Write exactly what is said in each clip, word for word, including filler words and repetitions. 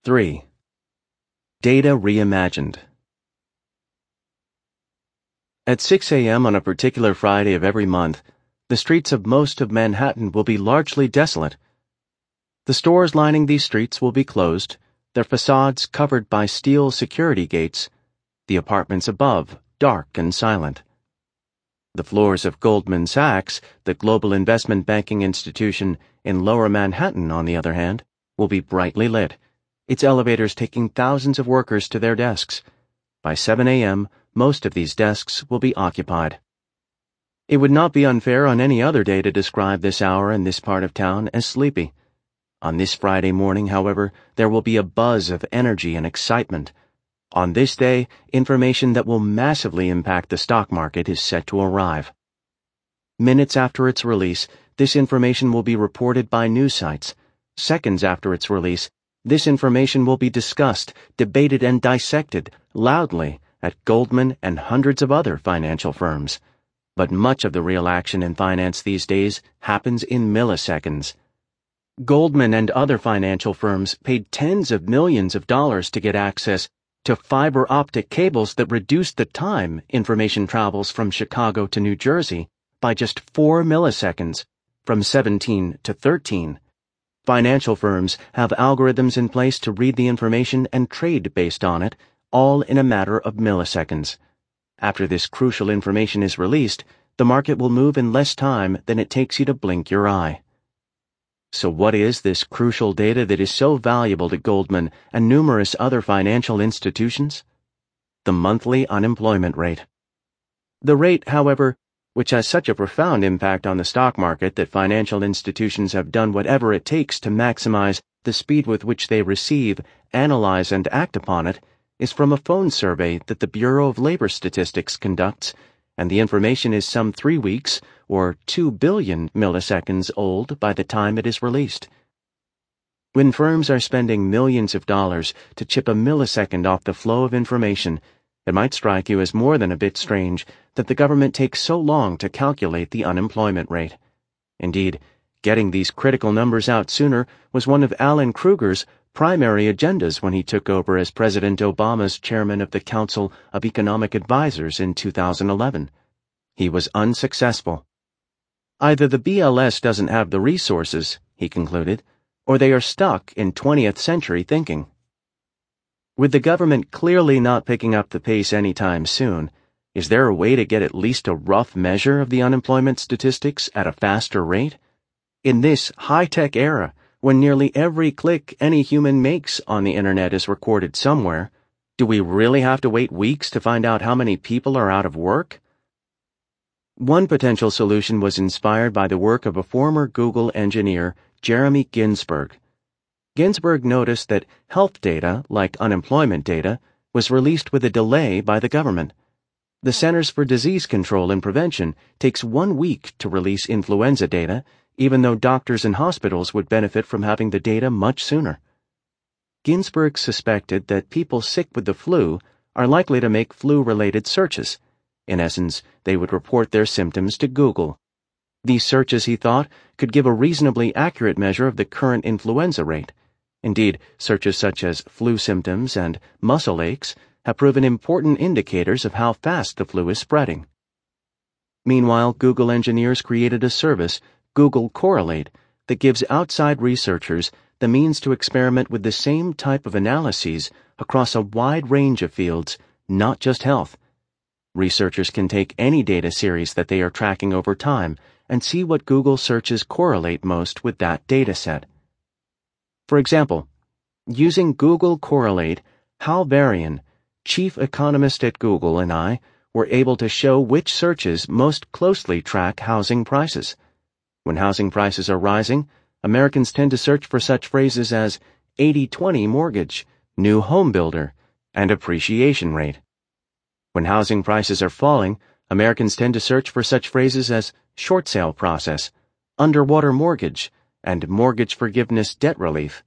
three. Data Reimagined. At six a.m. on a particular Friday of every month, the streets of most of Manhattan will be largely desolate. The stores lining these streets will be closed, their facades covered by steel security gates, the apartments above dark and silent. The floors of Goldman Sachs, the global investment banking institution in Lower Manhattan, on the other hand, will be brightly lit, its elevators taking thousands of workers to their desks. By seven a.m., most of these desks will be occupied. It would not be unfair on any other day to describe this hour in this part of town as sleepy. On this Friday morning, however, there will be a buzz of energy and excitement. On this day, information that will massively impact the stock market is set to arrive. Minutes after its release, this information will be reported by news sites. Seconds after its release, this information will be discussed, debated, and dissected loudly at Goldman and hundreds of other financial firms. But much of the real action in finance these days happens in milliseconds. Goldman and other financial firms paid tens of millions of dollars to get access to fiber optic cables that reduce the time information travels from Chicago to New Jersey by just four milliseconds, from seventeen to thirteen. Financial firms have algorithms in place to read the information and trade based on it, all in a matter of milliseconds. After this crucial information is released, the market will move in less time than it takes you to blink your eye. So what is this crucial data that is so valuable to Goldman and numerous other financial institutions? The monthly unemployment rate. The rate, however, which has such a profound impact on the stock market that financial institutions have done whatever it takes to maximize the speed with which they receive, analyze, and act upon it, is from a phone survey that the Bureau of Labor Statistics conducts, and the information is some three weeks or two billion milliseconds old by the time it is released. When firms are spending millions of dollars to chip a millisecond off the flow of information, it might strike you as more than a bit strange that the government takes so long to calculate the unemployment rate. Indeed, getting these critical numbers out sooner was one of Alan Krueger's primary agendas when he took over as President Obama's chairman of the Council of Economic Advisers in two thousand eleven. He was unsuccessful. Either the B L S doesn't have the resources, he concluded, or they are stuck in twentieth century thinking. With the government clearly not picking up the pace anytime soon, is there a way to get at least a rough measure of the unemployment statistics at a faster rate? In this high-tech era, when nearly every click any human makes on the internet is recorded somewhere, do we really have to wait weeks to find out how many people are out of work? One potential solution was inspired by the work of a former Google engineer, Jeremy Ginsberg. Ginsberg noticed that health data, like unemployment data, was released with a delay by the government. The Centers for Disease Control and Prevention takes one week to release influenza data, even though doctors and hospitals would benefit from having the data much sooner. Ginsberg suspected that people sick with the flu are likely to make flu-related searches. In essence, they would report their symptoms to Google. These searches, he thought, could give a reasonably accurate measure of the current influenza rate. Indeed, searches such as flu symptoms and muscle aches have proven important indicators of how fast the flu is spreading. Meanwhile, Google engineers created a service, Google Correlate, that gives outside researchers the means to experiment with the same type of analyses across a wide range of fields, not just health. Researchers can take any data series that they are tracking over time and see what Google searches correlate most with that data set. For example, using Google Correlate, Hal Varian, chief economist at Google, and I were able to show which searches most closely track housing prices. When housing prices are rising, Americans tend to search for such phrases as eighty twenty mortgage, new home builder, and appreciation rate. When housing prices are falling, Americans tend to search for such phrases as short sale process, underwater mortgage, and mortgage forgiveness debt relief.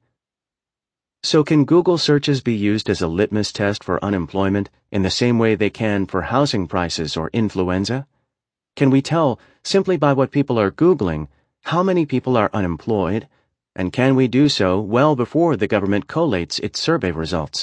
So can Google searches be used as a litmus test for unemployment in the same way they can for housing prices or influenza? Can we tell, simply by what people are Googling, how many people are unemployed, And can we do so well before the government collates its survey results?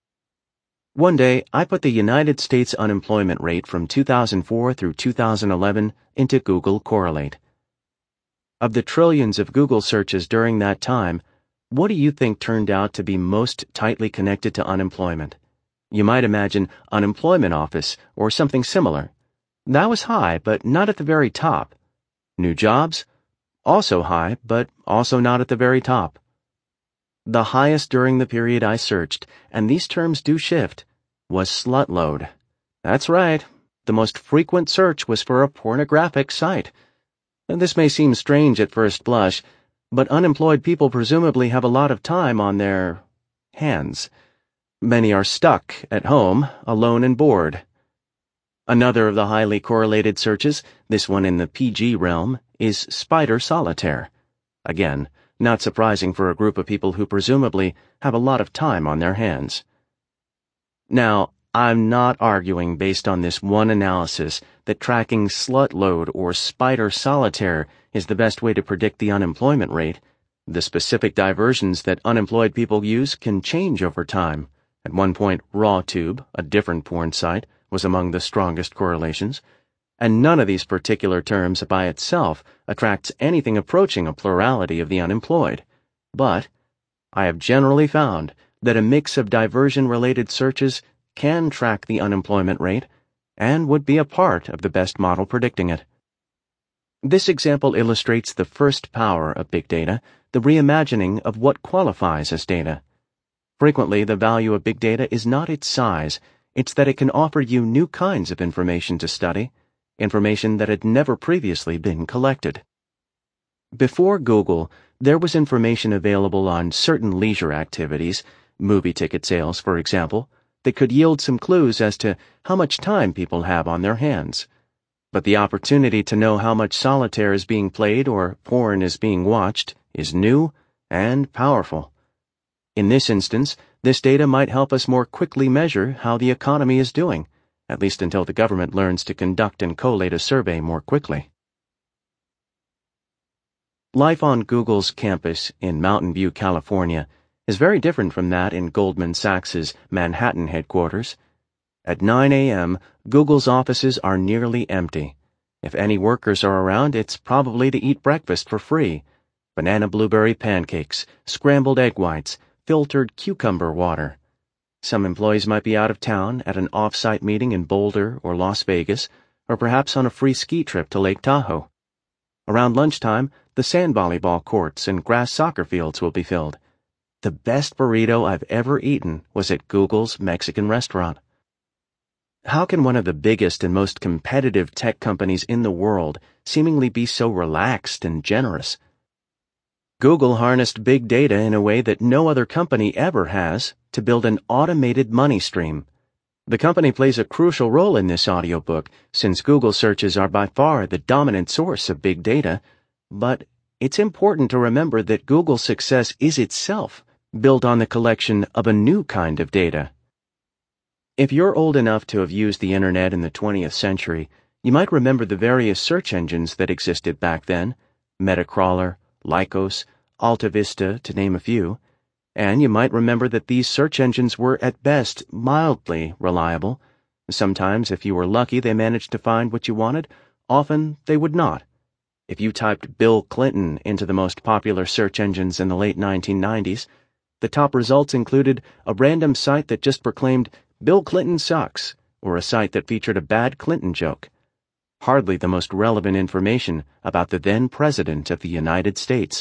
One day, I put the United States unemployment rate from two thousand four through two thousand eleven into Google Correlate. Of the trillions of Google searches during that time, what do you think turned out to be most tightly connected to unemployment? You might imagine unemployment office or something similar. That was high, but not at the very top. New jobs? Also high, but also not at the very top. The highest during the period I searched, and these terms do shift, was slutload. That's right. The most frequent search was for a pornographic site. And this may seem strange at first blush, but unemployed people presumably have a lot of time on their hands. Many are stuck at home, alone and bored. Another of the highly correlated searches, this one in the P G realm, is spider solitaire. Again, not surprising for a group of people who presumably have a lot of time on their hands. Now, I'm not arguing based on this one analysis that tracking slutload or spider solitaire is the best way to predict the unemployment rate. The specific diversions that unemployed people use can change over time. At one point, RawTube, a different porn site, was among the strongest correlations, and none of these particular terms by itself attracts anything approaching a plurality of the unemployed. But I have generally found that a mix of diversion-related searches can track the unemployment rate and would be a part of the best model predicting it. This example illustrates the first power of big data, the reimagining of what qualifies as data. Frequently, the value of big data is not its size, it's that it can offer you new kinds of information to study, information that had never previously been collected. Before Google, there was information available on certain leisure activities, movie ticket sales, for example, that could yield some clues as to how much time people have on their hands. But the opportunity to know how much solitaire is being played or porn is being watched is new and powerful. In this instance, this data might help us more quickly measure how the economy is doing, at least until the government learns to conduct and collate a survey more quickly. Life on Google's campus in Mountain View, California, is very different from that in Goldman Sachs's Manhattan headquarters. At nine a.m., Google's offices are nearly empty. If any workers are around, it's probably to eat breakfast for free. Banana blueberry pancakes, scrambled egg whites, filtered cucumber water. Some employees might be out of town at an off-site meeting in Boulder or Las Vegas, or perhaps on a free ski trip to Lake Tahoe. Around lunchtime, the sand volleyball courts and grass soccer fields will be filled. The best burrito I've ever eaten was at Google's Mexican restaurant. How can one of the biggest and most competitive tech companies in the world seemingly be so relaxed and generous? Google harnessed big data in a way that no other company ever has to build an automated money stream. The company plays a crucial role in this audiobook since Google searches are by far the dominant source of big data, but it's important to remember that Google's success is itself built on the collection of a new kind of data. If you're old enough to have used the internet in the twentieth century, you might remember the various search engines that existed back then, Metacrawler, Lycos, AltaVista, to name a few, and you might remember that these search engines were at best mildly reliable. Sometimes, if you were lucky, they managed to find what you wanted. Often, they would not. If you typed Bill Clinton into the most popular search engines in the late nineteen nineties, the top results included a random site that just proclaimed Bill Clinton sucks, or a site that featured a bad Clinton joke. Hardly the most relevant information about the then President of the United States.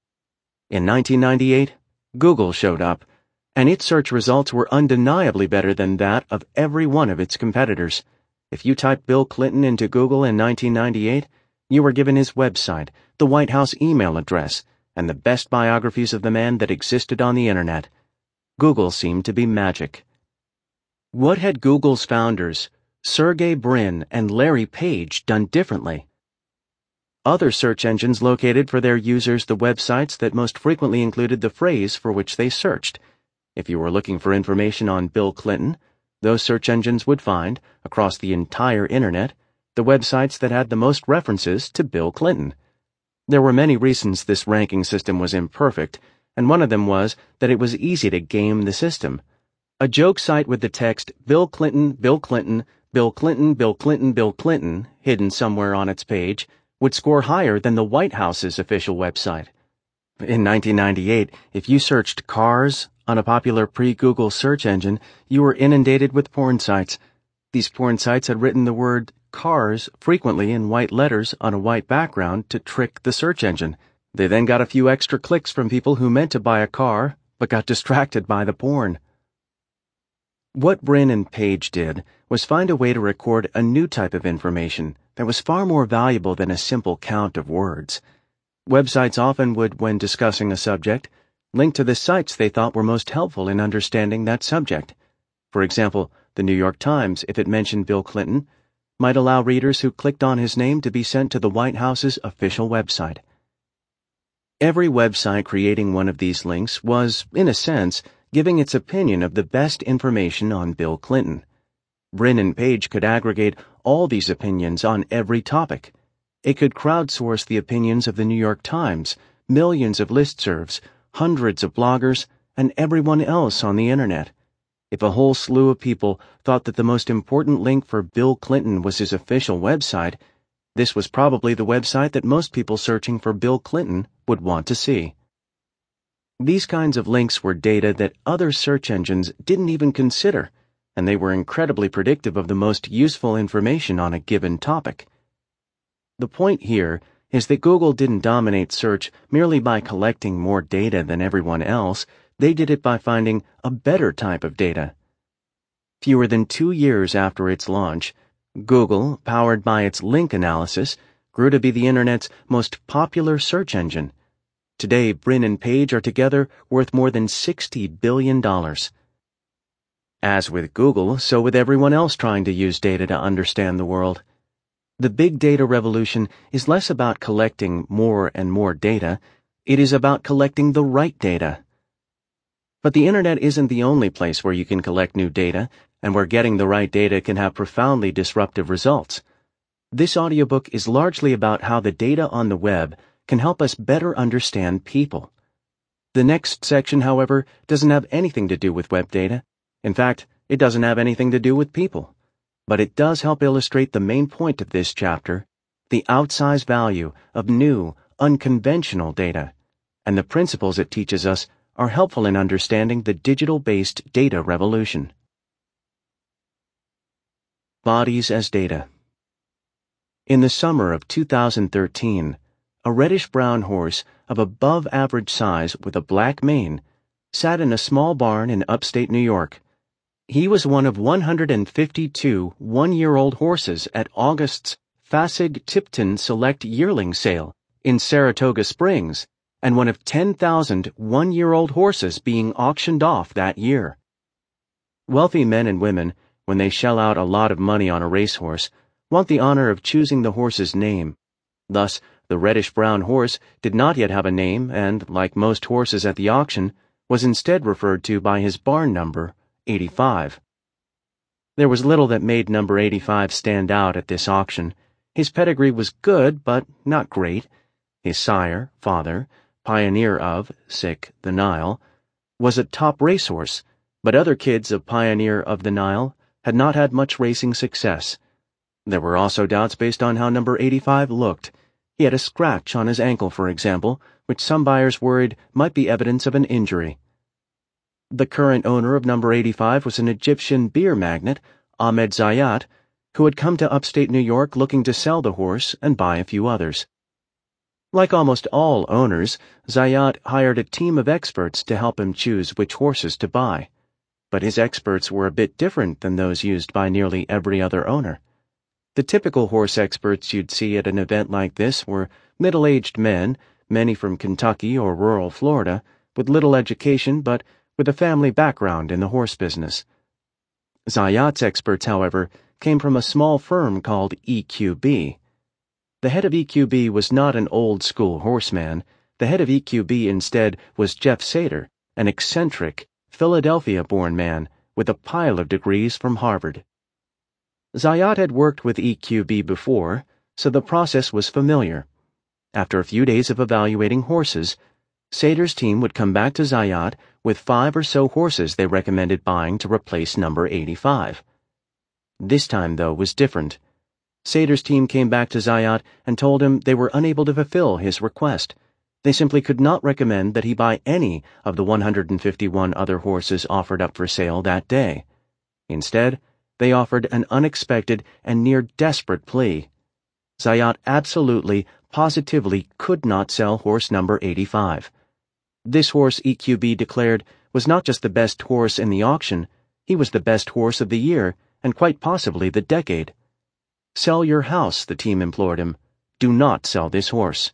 In nineteen ninety-eight, Google showed up, and its search results were undeniably better than that of every one of its competitors. If you typed Bill Clinton into Google in nineteen ninety-eight, you were given his website, the White House email address, and the best biographies of the man that existed on the internet. Google seemed to be magic. What had Google's founders, Sergey Brin and Larry Page, done differently? Other search engines located for their users the websites that most frequently included the phrase for which they searched. If you were looking for information on Bill Clinton, those search engines would find, across the entire internet, the websites that had the most references to Bill Clinton. There were many reasons this ranking system was imperfect, and one of them was that it was easy to game the system. A joke site with the text Bill Clinton, Bill Clinton, Bill Clinton, Bill Clinton, Bill Clinton hidden somewhere on its page would score higher than the White House's official website. In nineteen ninety-eight, if you searched cars on a popular pre-Google search engine, you were inundated with porn sites. These porn sites had written the word cars frequently in white letters on a white background to trick the search engine. They then got a few extra clicks from people who meant to buy a car but got distracted by the porn. What Brin and Page did was find a way to record a new type of information that was far more valuable than a simple count of words. Websites often would, when discussing a subject, link to the sites they thought were most helpful in understanding that subject. For example, the New York Times, if it mentioned Bill Clinton, might allow readers who clicked on his name to be sent to the White House's official website. Every website creating one of these links was, in a sense, giving its opinion of the best information on Bill Clinton. Brin and Page could aggregate all these opinions on every topic. It could crowdsource the opinions of the New York Times, millions of listservs, hundreds of bloggers, and everyone else on the internet. If a whole slew of people thought that the most important link for Bill Clinton was his official website, this was probably the website that most people searching for Bill Clinton would want to see. These kinds of links were data that other search engines didn't even consider, and they were incredibly predictive of the most useful information on a given topic. The point here is that Google didn't dominate search merely by collecting more data than everyone else. They did it by finding a better type of data. Fewer than two years after its launch, Google, powered by its link analysis, grew to be the Internet's most popular search engine. Today, Brin and Page are together worth more than sixty billion dollars. As with Google, so with everyone else trying to use data to understand the world. The big data revolution is less about collecting more and more data. It is about collecting the right data. But the Internet isn't the only place where you can collect new data, and where getting the right data can have profoundly disruptive results. This audiobook is largely about how the data on the web can help us better understand people. The next section, however, doesn't have anything to do with web data. In fact, it doesn't have anything to do with people. But it does help illustrate the main point of this chapter, the outsized value of new, unconventional data, and the principles it teaches us are helpful in understanding the digital-based data revolution. Bodies as data. In the summer of two thousand thirteen, a reddish-brown horse of above-average size with a black mane sat in a small barn in upstate New York. He was one of one hundred fifty-two one-year-old horses at August's Fasig-Tipton Select Yearling Sale in Saratoga Springs, and one of ten thousand one-year-old horses being auctioned off that year. Wealthy men and women, when they shell out a lot of money on a racehorse, want the honor of choosing the horse's name. Thus, the reddish-brown horse did not yet have a name and, like most horses at the auction, was instead referred to by his barn number, eighty-five. There was little that made number eighty-five stand out at this auction. His pedigree was good, but not great. His sire, father, pioneer of, sick, the Nile, was a top racehorse, but other kids of Pioneer of the Nile had not had much racing success. There were also doubts based on how number eighty-five looked. He had a scratch on his ankle, for example, which some buyers worried might be evidence of an injury. The current owner of number eighty-five was an Egyptian beer magnate, Ahmed Zayat, who had come to upstate New York looking to sell the horse and buy a few others. Like almost all owners, Zayat hired a team of experts to help him choose which horses to buy. But his experts were a bit different than those used by nearly every other owner. The typical horse experts you'd see at an event like this were middle-aged men, many from Kentucky or rural Florida, with little education but with a family background in the horse business. Zayat's experts, however, came from a small firm called E Q B. The head of E Q B was not an old-school horseman. The head of E Q B instead was Jeff Sater, an eccentric, Philadelphia-born man with a pile of degrees from Harvard. Zayat had worked with E Q B before, so the process was familiar. After a few days of evaluating horses, Seder's team would come back to Zayat with five or so horses they recommended buying to replace number eighty-five. This time, though, was different. Seder's team came back to Zayat and told him they were unable to fulfill his request. They simply could not recommend that he buy any of the one hundred fifty-one other horses offered up for sale that day. Instead, they offered an unexpected and near desperate plea. Zayat absolutely, positively could not sell horse number eighty-five. This horse, E Q B declared, was not just the best horse in the auction, he was the best horse of the year, and quite possibly the decade. Sell your house, the team implored him. Do not sell this horse.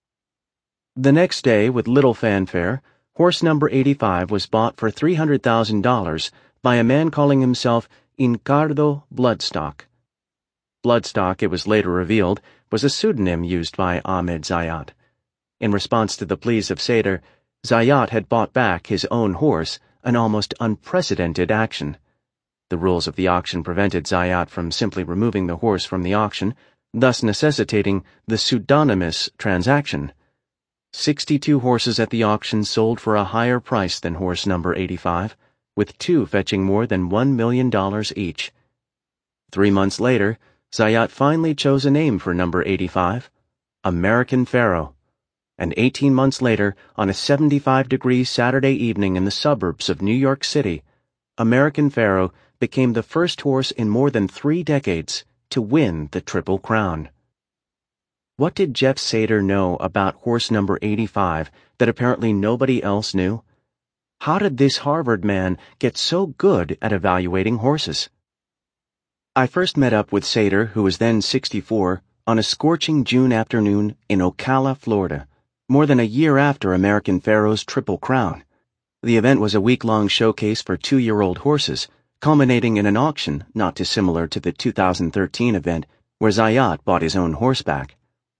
The next day, with little fanfare, horse number eighty-five was bought for three hundred thousand dollars by a man calling himself Incardo Bloodstock. Bloodstock, it was later revealed, was a pseudonym used by Ahmed Zayat. In response to the pleas of Seder, Zayat had bought back his own horse, an almost unprecedented action. The rules of the auction prevented Zayat from simply removing the horse from the auction, thus necessitating the pseudonymous transaction. Sixty-two horses at the auction sold for a higher price than horse number eighty-five, with two fetching more than one million dollars each. Three months later, Zayat finally chose a name for number eighty-five, American Pharoah. And eighteen months later, on a seventy-five degree Saturday evening in the suburbs of New York City, American Pharoah became the first horse in more than three decades to win the Triple Crown. What did Jeff Seder know about horse number eighty-five that apparently nobody else knew? How did this Harvard man get so good at evaluating horses? I first met up with Seder, who was then sixty-four, on a scorching June afternoon in Ocala, Florida, more than a year after American Pharoah's Triple Crown. The event was a week-long showcase for two-year-old horses, culminating in an auction not dissimilar to the two thousand thirteen event where Zayat bought his own horseback.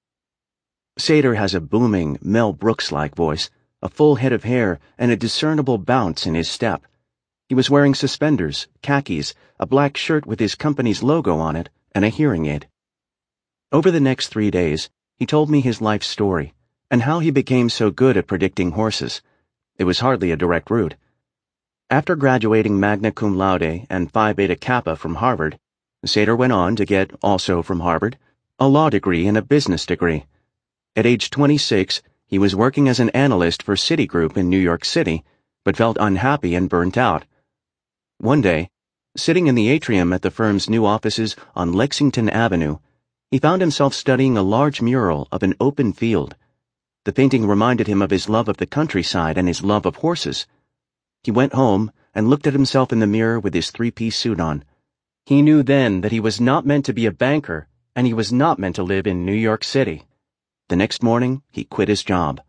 Seder has a booming, Mel Brooks-like voice, a full head of hair, and a discernible bounce in his step. He was wearing suspenders, khakis, a black shirt with his company's logo on it, and a hearing aid. Over the next three days, he told me his life story, and how he became so good at predicting horses. It was hardly a direct route. After graduating magna cum laude and Phi Beta Kappa from Harvard, Seder went on to get, also from Harvard, a law degree and a business degree. At age twenty-six, he was working as an analyst for Citigroup in New York City, but felt unhappy and burnt out. One day, sitting in the atrium at the firm's new offices on Lexington Avenue, he found himself studying a large mural of an open field. The painting reminded him of his love of the countryside and his love of horses. He went home and looked at himself in the mirror with his three-piece suit on. He knew then that he was not meant to be a banker, and he was not meant to live in New York City. The next morning, he quit his job.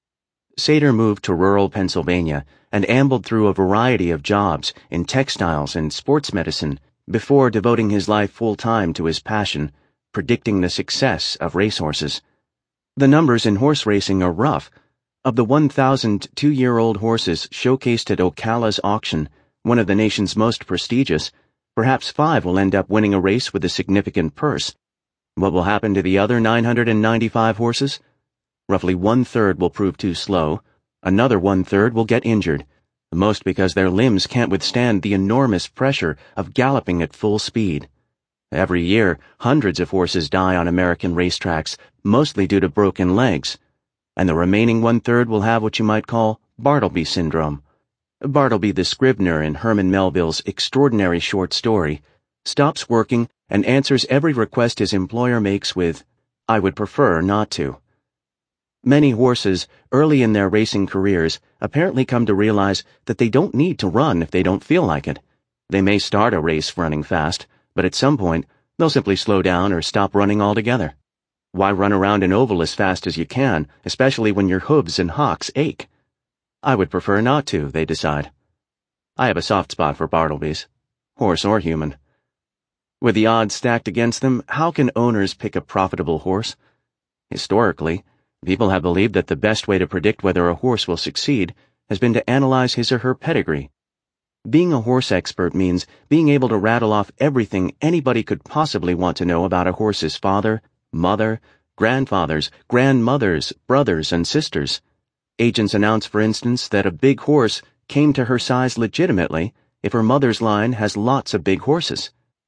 Seder moved to rural Pennsylvania and ambled through a variety of jobs in textiles and sports medicine before devoting his life full-time to his passion, predicting the success of racehorses. The numbers in horse racing are rough. Of the one thousand two-year-old horses showcased at Ocala's auction, one of the nation's most prestigious, perhaps five will end up winning a race with a significant purse. What will happen to the other nine hundred ninety-five horses? Roughly one-third will prove too slow. Another one-third will get injured, most because their limbs can't withstand the enormous pressure of galloping at full speed. Every year, hundreds of horses die on American racetracks, mostly due to broken legs. And the remaining one-third will have what you might call Bartleby syndrome. Bartleby, the Scrivener in Herman Melville's extraordinary short story, stops working and answers every request his employer makes with, "I would prefer not to." Many horses, early in their racing careers, apparently come to realize that they don't need to run if they don't feel like it. They may start a race running fast, but at some point, they'll simply slow down or stop running altogether. Why run around an oval as fast as you can, especially when your hooves and hocks ache? I would prefer not to, they decide. I have a soft spot for Bartlebys, horse or human. With the odds stacked against them, how can owners pick a profitable horse? Historically, people have believed that the best way to predict whether a horse will succeed has been to analyze his or her pedigree. Being a horse expert means being able to rattle off everything anybody could possibly want to know about a horse's father, mother, grandfathers, grandmothers, brothers, and sisters. Agents announce, for instance, that a big horse came to her size legitimately if her mother's line has lots of big horses.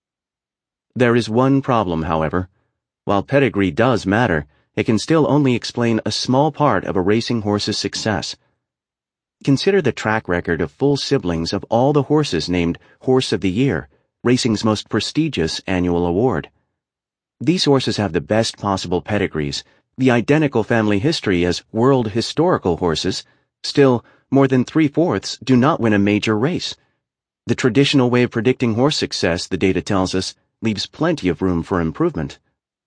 There is one problem, however. While pedigree does matter, it can still only explain a small part of a racing horse's success. Consider the track record of full siblings of all the horses named Horse of the Year, racing's most prestigious annual award. These horses have the best possible pedigrees, the identical family history as world historical horses. Still, more than three-fourths do not win a major race. The traditional way of predicting horse success, the data tells us, leaves plenty of room for improvement.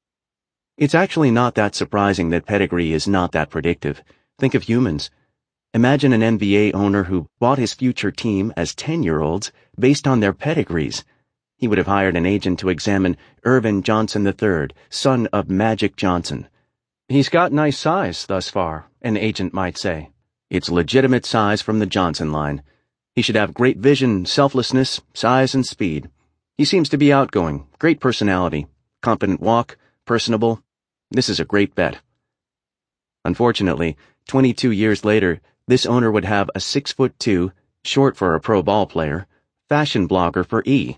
It's actually not that surprising that pedigree is not that predictive. Think of humans. Imagine an N B A owner who bought his future team as ten-year-olds based on their pedigrees. He would have hired an agent to examine Irvin Johnson the third, son of Magic Johnson. He's got nice size thus far, an agent might say. It's legitimate size from the Johnson line. He should have great vision, selflessness, size, and speed. He seems to be outgoing, great personality, confident walk, personable. This is a great bet. Unfortunately, twenty-two years later, this owner would have a six foot two, short for a pro ball player, fashion blogger for E.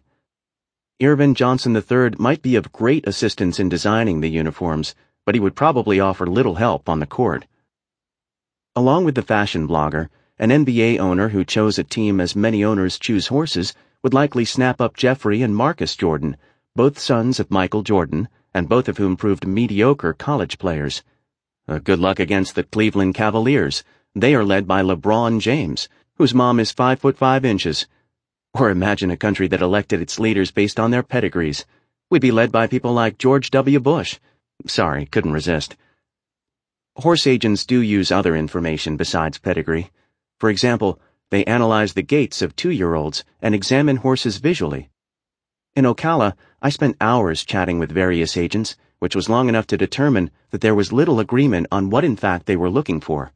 Irvin Johnson the third might be of great assistance in designing the uniforms, but he would probably offer little help on the court. Along with the fashion blogger, an N B A owner who chose a team as many owners choose horses would likely snap up Jeffrey and Marcus Jordan, both sons of Michael Jordan, and both of whom proved mediocre college players. Uh, good luck against the Cleveland Cavaliers. They are led by LeBron James, whose mom is five foot five inches. Or imagine a country that elected its leaders based on their pedigrees. We'd be led by people like George W. Bush. Sorry, couldn't resist. Horse agents do use other information besides pedigree. For example, they analyze the gaits of two-year-olds and examine horses visually. In Ocala, I spent hours chatting with various agents, which was long enough to determine that there was little agreement on what in fact they were looking for.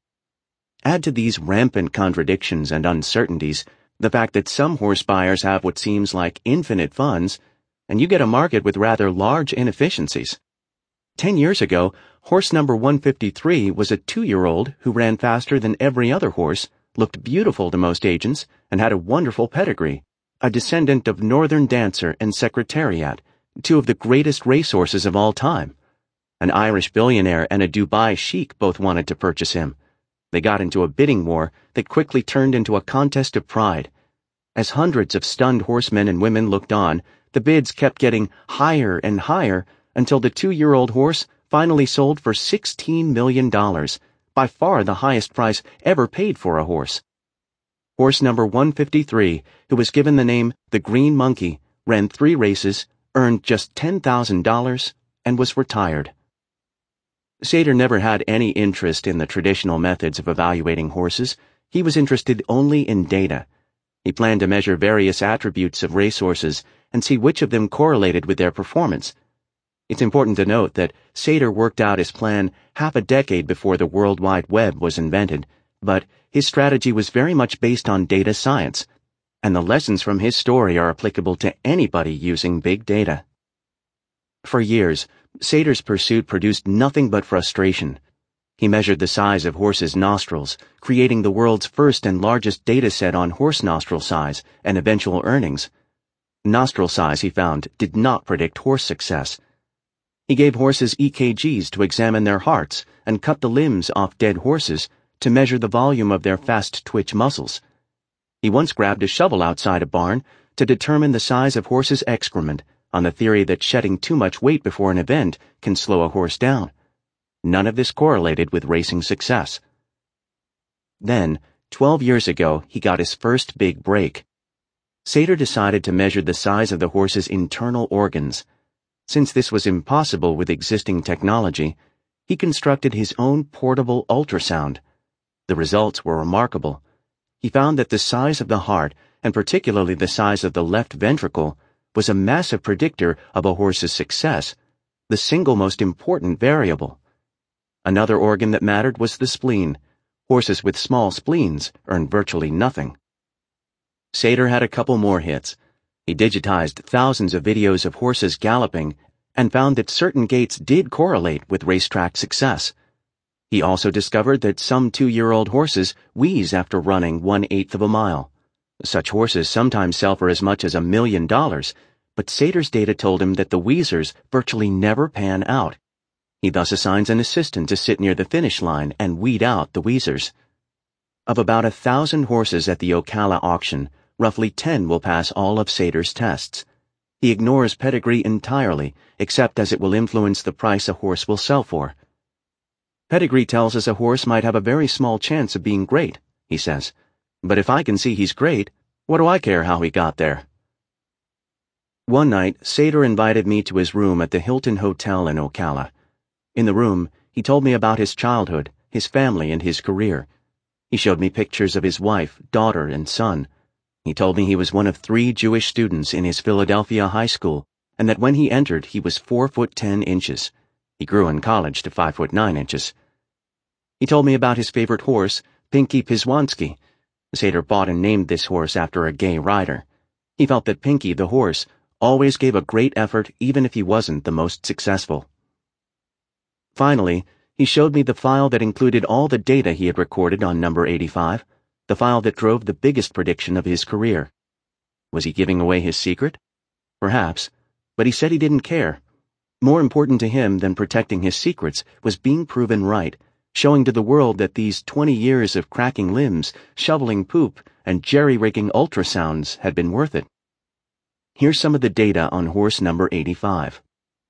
Add to these rampant contradictions and uncertainties the fact that some horse buyers have what seems like infinite funds, and you get a market with rather large inefficiencies. Ten years ago, horse number one fifty-three was a two-year-old who ran faster than every other horse, looked beautiful to most agents, and had a wonderful pedigree, a descendant of Northern Dancer and Secretariat, two of the greatest racehorses of all time. An Irish billionaire and a Dubai sheik both wanted to purchase him. They got into a bidding war that quickly turned into a contest of pride. As hundreds of stunned horsemen and women looked on, the bids kept getting higher and higher until the two-year-old horse finally sold for sixteen million dollars, by far the highest price ever paid for a horse. Horse number one fifty-three, who was given the name the Green Monkey, ran three races, earned just ten thousand dollars, and was retired. Sater never had any interest in the traditional methods of evaluating horses. He was interested only in data. He planned to measure various attributes of racehorses and see which of them correlated with their performance. It's important to note that Sater worked out his plan half a decade before the World Wide Web was invented, but his strategy was very much based on data science, and the lessons from his story are applicable to anybody using big data. For years, Sater's pursuit produced nothing but frustration. He measured the size of horses' nostrils, creating the world's first and largest data set on horse nostril size and eventual earnings. Nostril size, he found, did not predict horse success. He gave horses E K Gs to examine their hearts and cut the limbs off dead horses to measure the volume of their fast-twitch muscles. He once grabbed a shovel outside a barn to determine the size of horses' excrement, on the theory that shedding too much weight before an event can slow a horse down. None of this correlated with racing success. Then, twelve years ago, he got his first big break. Sater decided to measure the size of the horse's internal organs. Since this was impossible with existing technology, he constructed his own portable ultrasound. The results were remarkable. He found that the size of the heart, and particularly the size of the left ventricle, was a massive predictor of a horse's success, the single most important variable. Another organ that mattered was the spleen. Horses with small spleens earned virtually nothing. Sater had a couple more hits. He digitized thousands of videos of horses galloping and found that certain gaits did correlate with racetrack success. He also discovered that some two-year-old horses wheeze after running one-eighth of a mile. Such horses sometimes sell for as much as a million dollars, but Sater's data told him that the wheezers virtually never pan out. He thus assigns an assistant to sit near the finish line and weed out the wheezers. Of about a thousand horses at the Ocala auction, roughly ten will pass all of Sater's tests. He ignores pedigree entirely, except as it will influence the price a horse will sell for. Pedigree tells us a horse might have a very small chance of being great, he says. But if I can see he's great, what do I care how he got there? One night, Sater invited me to his room at the Hilton Hotel in Ocala. In the room, he told me about his childhood, his family, and his career. He showed me pictures of his wife, daughter, and son. He told me he was one of three Jewish students in his Philadelphia high school, and that when he entered, he was four foot ten inches. He grew in college to five foot nine inches. He told me about his favorite horse, Pinky Pizwanski. Sater bought and named this horse after a gay rider. He felt that Pinky, the horse, always gave a great effort even if he wasn't the most successful. Finally, he showed me the file that included all the data he had recorded on number eighty-five, the file that drove the biggest prediction of his career. Was he giving away his secret? Perhaps, but he said he didn't care. More important to him than protecting his secrets was being proven right, showing to the world that these twenty years of cracking limbs, shoveling poop, and jerry-rigging ultrasounds had been worth it. Here's some of the data on horse number eighty-five.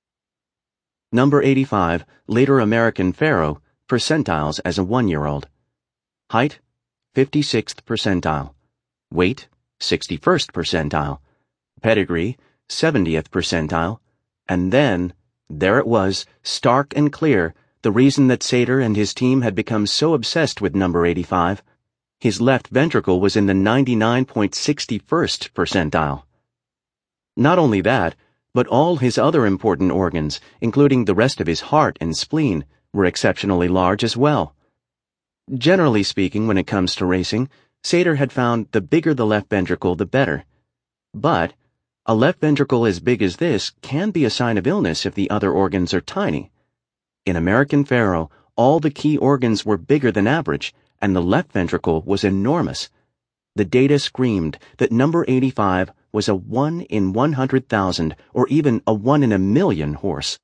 Number eighty-five, later American Pharoah, percentiles as a one-year-old. Height, fifty-sixth percentile. Weight, sixty-first percentile. Pedigree, seventieth percentile. And then, there it was, stark and clear, the reason that Sater and his team had become so obsessed with number eighty-five. His left ventricle was in the ninety-nine point six first percentile. Not only that, but all his other important organs, including the rest of his heart and spleen, were exceptionally large as well. Generally speaking, when it comes to racing, Sater had found the bigger the left ventricle, the better. But a left ventricle as big as this can be a sign of illness if the other organs are tiny. In American Pharoah, all the key organs were bigger than average, and the left ventricle was enormous. The data screamed that number eighty-five was a one in one hundred thousand or even a one in a million horse.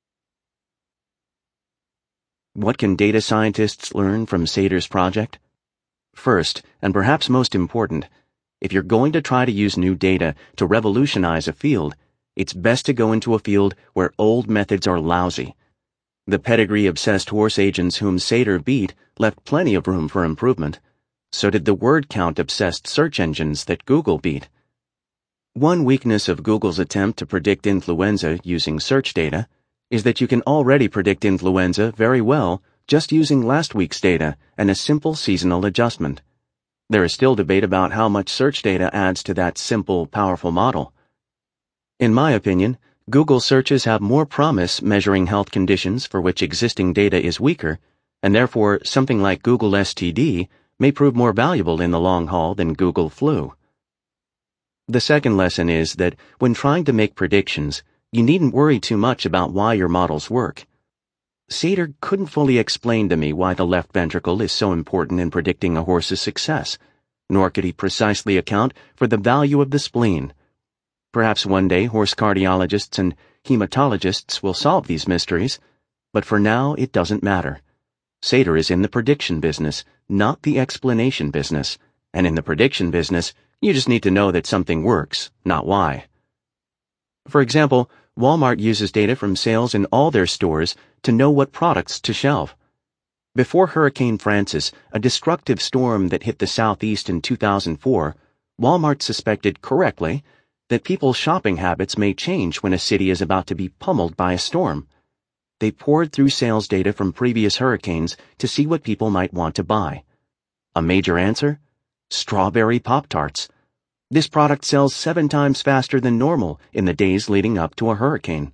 What can data scientists learn from Sater's project? First, and perhaps most important, if you're going to try to use new data to revolutionize a field, it's best to go into a field where old methods are lousy. The pedigree-obsessed horse agents whom Sater beat left plenty of room for improvement. So did the word-count-obsessed search engines that Google beat. One weakness of Google's attempt to predict influenza using search data is that you can already predict influenza very well just using last week's data and a simple seasonal adjustment. There is still debate about how much search data adds to that simple, powerful model. In my opinion, Google searches have more promise measuring health conditions for which existing data is weaker, and therefore something like Google S T D may prove more valuable in the long haul than Google Flu. The second lesson is that when trying to make predictions, you needn't worry too much about why your models work. Sater couldn't fully explain to me why the left ventricle is so important in predicting a horse's success, nor could he precisely account for the value of the spleen. Perhaps one day horse cardiologists and hematologists will solve these mysteries, but for now it doesn't matter. Sater is in the prediction business, not the explanation business, and in the prediction business, you just need to know that something works, not why. For example, Walmart uses data from sales in all their stores to know what products to shelve. Before Hurricane Francis, a destructive storm that hit the Southeast in two thousand four, Walmart suspected correctly that people's shopping habits may change when a city is about to be pummeled by a storm. They poured through sales data from previous hurricanes to see what people might want to buy. A major answer? Strawberry Pop-Tarts. This product sells seven times faster than normal in the days leading up to a hurricane.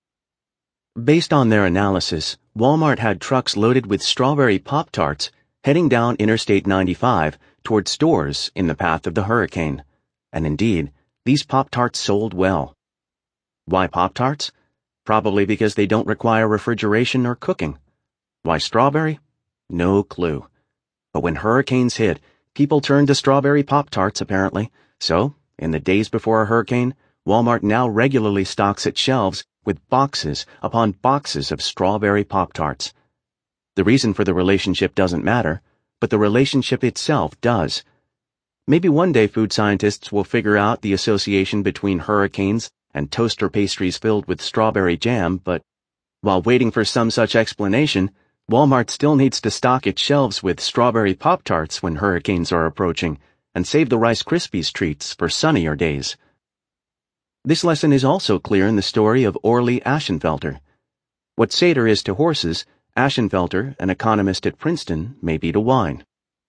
Based on their analysis, Walmart had trucks loaded with strawberry Pop-Tarts heading down Interstate ninety-five toward stores in the path of the hurricane. And indeed, these Pop-Tarts sold well. Why Pop-Tarts? Probably because they don't require refrigeration or cooking. Why strawberry? No clue. But when hurricanes hit, people turned to strawberry Pop-Tarts apparently. So, in the days before a hurricane, Walmart now regularly stocks its shelves with boxes upon boxes of strawberry Pop-Tarts. The reason for the relationship doesn't matter, but the relationship itself does. Maybe one day food scientists will figure out the association between hurricanes and toaster pastries filled with strawberry jam, but while waiting for some such explanation, Walmart still needs to stock its shelves with strawberry Pop-Tarts when hurricanes are approaching, and save the Rice Krispies treats for sunnier days. This lesson is also clear in the story of Orley Ashenfelter. What Seder is to horses, Ashenfelter, an economist at Princeton, may be to wine.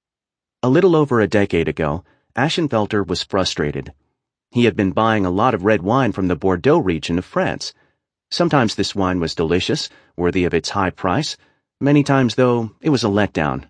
A little over a decade ago, Ashenfelter was frustrated. He had been buying a lot of red wine from the Bordeaux region of France. Sometimes this wine was delicious, worthy of its high price. Many times, though, it was a letdown.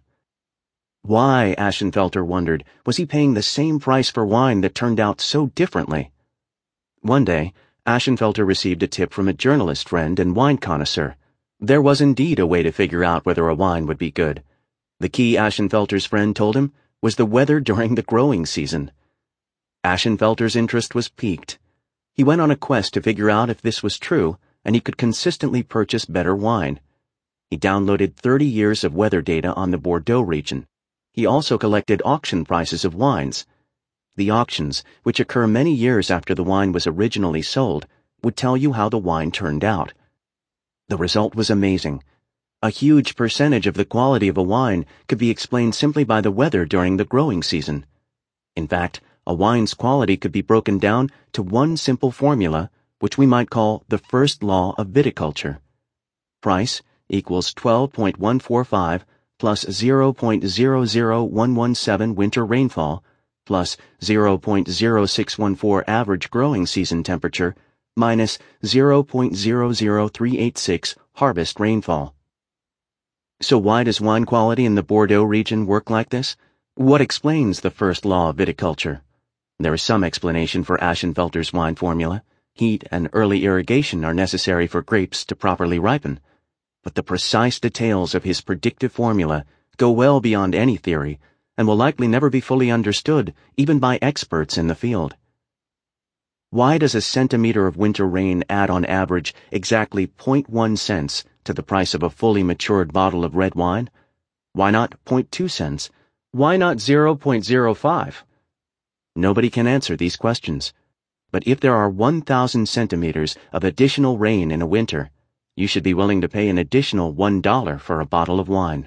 Why, Ashenfelter wondered, was he paying the same price for wine that turned out so differently? One day, Ashenfelter received a tip from a journalist friend and wine connoisseur. There was indeed a way to figure out whether a wine would be good. The key, Ashenfelter's friend told him, was the weather during the growing season. Ashenfelter's interest was piqued. He went on a quest to figure out if this was true, and he could consistently purchase better wine. He downloaded thirty years of weather data on the Bordeaux region. He also collected auction prices of wines. The auctions, which occur many years after the wine was originally sold, would tell you how the wine turned out. The result was amazing. A huge percentage of the quality of a wine could be explained simply by the weather during the growing season. In fact, a wine's quality could be broken down to one simple formula, which we might call the first law of viticulture. Price equals twelve point one four five plus zero point zero zero one one seven winter rainfall plus zero point zero six one four average growing season temperature minus zero point zero zero three eight six harvest rainfall. So why does wine quality in the Bordeaux region work like this? What explains the first law of viticulture? There is some explanation for Ashenfelter's wine formula. Heat and early irrigation are necessary for grapes to properly ripen. But the precise details of his predictive formula go well beyond any theory and will likely never be fully understood even by experts in the field. Why does a centimeter of winter rain add on average exactly zero point one cents to the price of a fully matured bottle of red wine? Why not zero point two cents? Why not zero point zero five? Nobody can answer these questions. But if there are one thousand centimeters of additional rain in a winter, you should be willing to pay an additional one dollar for a bottle of wine.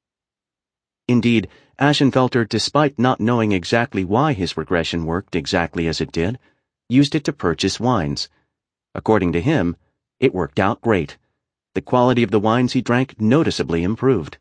Indeed, Ashenfelter, despite not knowing exactly why his regression worked exactly as it did, used it to purchase wines. According to him, it worked out great. The quality of the wines he drank noticeably improved.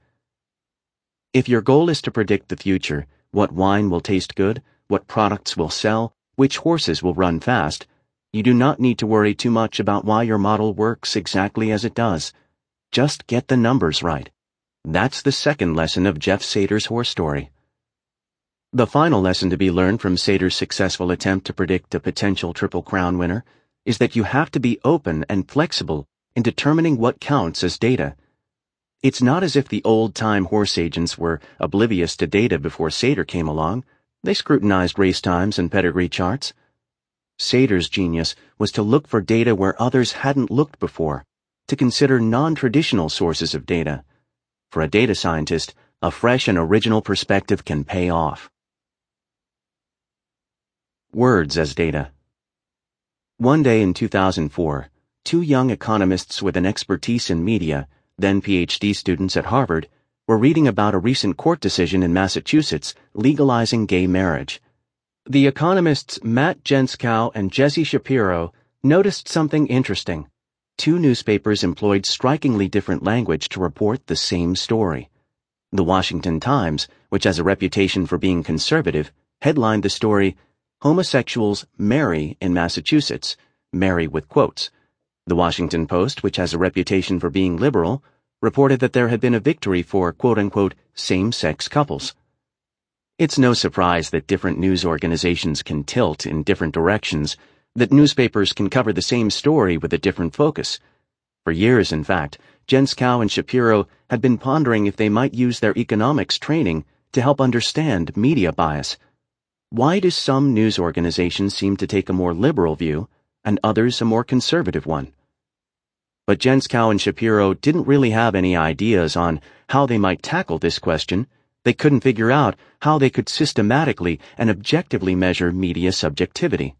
If your goal is to predict the future, what wine will taste good, what products will sell, which horses will run fast, you do not need to worry too much about why your model works exactly as it does. Just get the numbers right. That's the second lesson of Jeff Seder's horse story. The final lesson to be learned from Seder's successful attempt to predict a potential Triple Crown winner is that you have to be open and flexible in determining what counts as data. It's not as if the old-time horse agents were oblivious to data before Seder came along. They scrutinized race times and pedigree charts. Seder's genius was to look for data where others hadn't looked before, to consider non-traditional sources of data. For a data scientist, a fresh and original perspective can pay off. Words as data. One day in two thousand four, two young economists with an expertise in media, then PhD students at Harvard, were reading about a recent court decision in Massachusetts legalizing gay marriage. The economists Matt Jenskow and Jesse Shapiro noticed something interesting. Two newspapers employed strikingly different language to report the same story. The Washington Times, which has a reputation for being conservative, headlined the story, "Homosexuals Marry in Massachusetts," marry with quotes. The Washington Post, which has a reputation for being liberal, reported that there had been a victory for quote-unquote same-sex couples. It's no surprise that different news organizations can tilt in different directions, that newspapers can cover the same story with a different focus, For years, in fact, Jenskow and Shapiro had been pondering if they might use their economics training to help understand media bias. Why do some news organizations seem to take a more liberal view and others a more conservative one? But Jenskow and Shapiro didn't really have any ideas on how they might tackle this question. They couldn't figure out how they could systematically and objectively measure media subjectivity.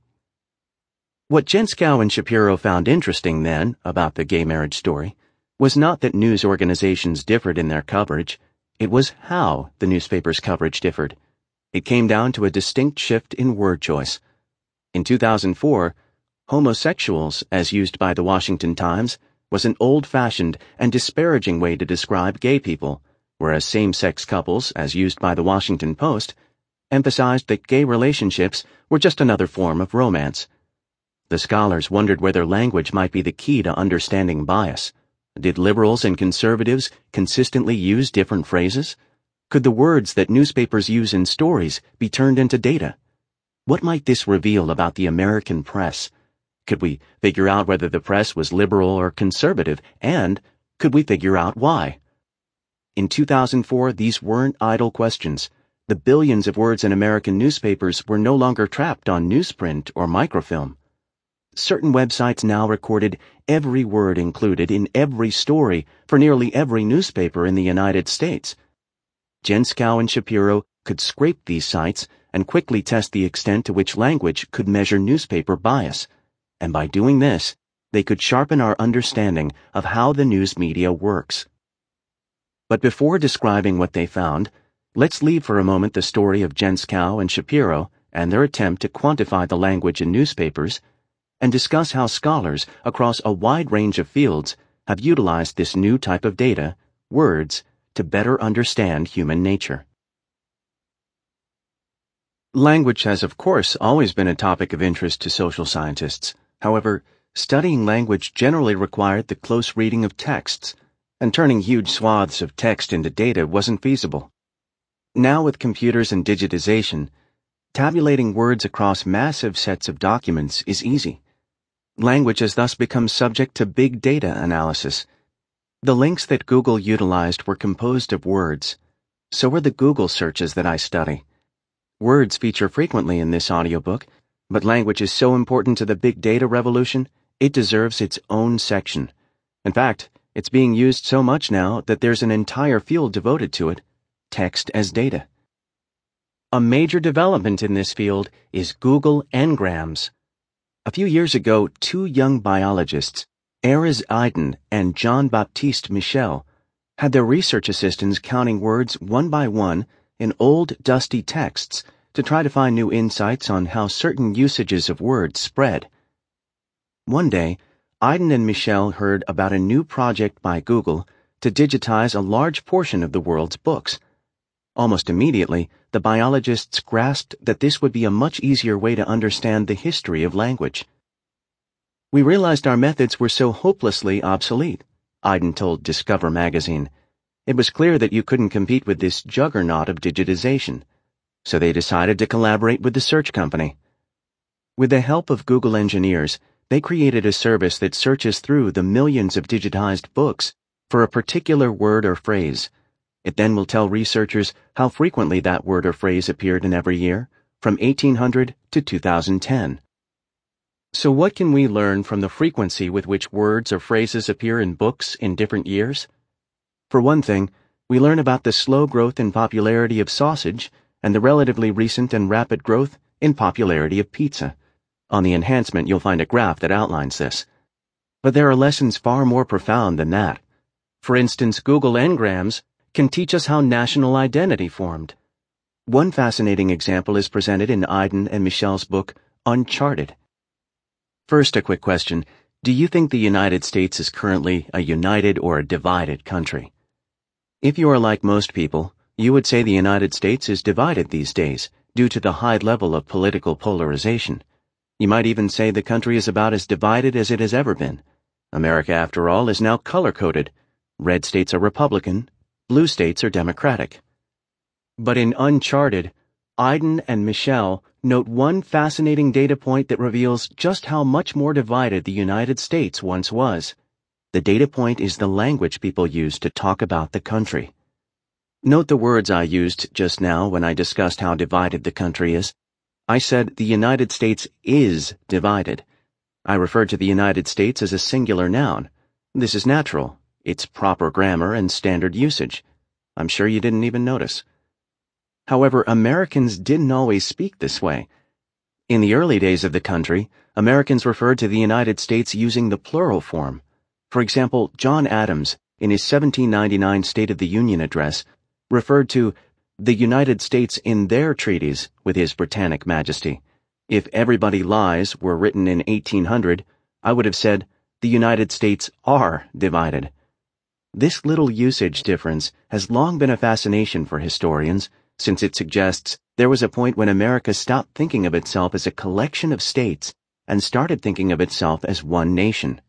What Jenskow and Shapiro found interesting then about the gay marriage story was not that news organizations differed in their coverage, it was how the newspaper's coverage differed. It came down to a distinct shift in word choice. In two thousand four, homosexuals, as used by the Washington Times, was an old-fashioned and disparaging way to describe gay people, whereas same-sex couples, as used by the Washington Post, emphasized that gay relationships were just another form of romance. The scholars wondered whether language might be the key to understanding bias. Did liberals and conservatives consistently use different phrases? Could the words that newspapers use in stories be turned into data? What might this reveal about the American press? Could we figure out whether the press was liberal or conservative, and could we figure out why? In two thousand four, these weren't idle questions. The billions of words in American newspapers were no longer trapped on newsprint or microfilm. Certain websites now recorded every word included in every story for nearly every newspaper in the United States. Jenskow and Shapiro could scrape these sites and quickly test the extent to which language could measure newspaper bias, and by doing this, they could sharpen our understanding of how the news media works. But before describing what they found, let's leave for a moment the story of Jenskow and Shapiro and their attempt to quantify the language in newspapers, and discuss how scholars across a wide range of fields have utilized this new type of data, words, to better understand human nature. Language has, of course, always been a topic of interest to social scientists. However, studying language generally required the close reading of texts, and turning huge swaths of text into data wasn't feasible. Now, with computers and digitization, tabulating words across massive sets of documents is easy. Language has thus become subject to big data analysis. The links that Google utilized were composed of words. So are the Google searches that I study. Words feature frequently in this audiobook, but language is so important to the big data revolution, it deserves its own section. In fact, it's being used so much now that there's an entire field devoted to it, text as data. A major development in this field is Google Ngrams. A few years ago, two young biologists, Erez Eiden and Jean-Baptiste Michel, had their research assistants counting words one by one in old, dusty texts to try to find new insights on how certain usages of words spread. One day, Eiden and Michel heard about a new project by Google to digitize a large portion of the world's books. Almost immediately, the biologists grasped that this would be a much easier way to understand the history of language. We realized our methods were so hopelessly obsolete, Eiden told Discover magazine. It was clear that you couldn't compete with this juggernaut of digitization, so they decided to collaborate with the search company. With the help of Google engineers, they created a service that searches through the millions of digitized books for a particular word or phrase. It then will tell researchers how frequently that word or phrase appeared in every year, from eighteen hundred to two thousand ten. So what can we learn from the frequency with which words or phrases appear in books in different years? For one thing, we learn about the slow growth in popularity of sausage and the relatively recent and rapid growth in popularity of pizza. On the enhancement, you'll find a graph that outlines this. But there are lessons far more profound than that. For instance, Google Ngrams can teach us how national identity formed. One fascinating example is presented in Eiden and Michel's book, Uncharted. First, a quick question. Do you think the United States is currently a united or a divided country? If you are like most people, you would say the United States is divided these days due to the high level of political polarization. You might even say the country is about as divided as it has ever been. America, after all, is now color-coded. Red states are Republican, blue states are Democratic. But in Uncharted, Eiden and Michel note one fascinating data point that reveals just how much more divided the United States once was. The data point is the language people use to talk about the country. Note the words I used just now when I discussed how divided the country is. I said the United States is divided. I referred to the United States as a singular noun. This is natural. It's proper grammar and standard usage. I'm sure you didn't even notice. However, Americans didn't always speak this way. In the early days of the country, Americans referred to the United States using the plural form. For example, John Adams, in his seventeen ninety-nine State of the Union address, referred to the United States in their treaties with His Britannic Majesty. If Everybody Lies were written in eighteen hundred, I would have said, the United States are divided. This little usage difference has long been a fascination for historians, since it suggests there was a point when America stopped thinking of itself as a collection of states and started thinking of itself as one nation.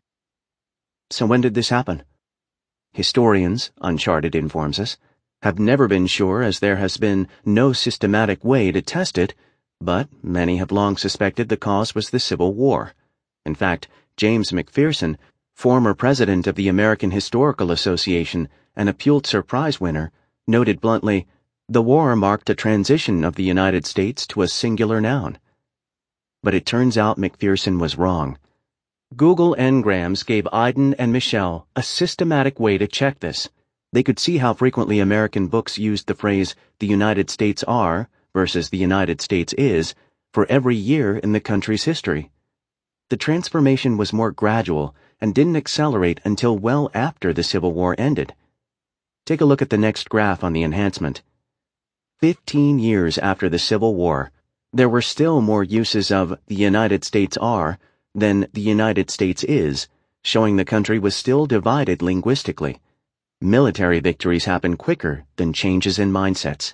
So when did this happen? Historians, Uncharted informs us, have never been sure, as there has been no systematic way to test it, but many have long suspected the cause was the Civil War. In fact, James McPherson, former president of the American Historical Association and a Pulitzer Prize winner, noted bluntly, "The war marked a transition of the United States to a singular noun." But it turns out McPherson was wrong. Google Ngrams gave Iden and Michelle a systematic way to check this. They could see how frequently American books used the phrase, the United States are, versus the United States is, for every year in the country's history. The transformation was more gradual and didn't accelerate until well after the Civil War ended. Take a look at the next graph on the enhancement. Fifteen years after the Civil War, there were still more uses of the United States are than the United States is, showing the country was still divided linguistically. Military victories happen quicker than changes in mindsets.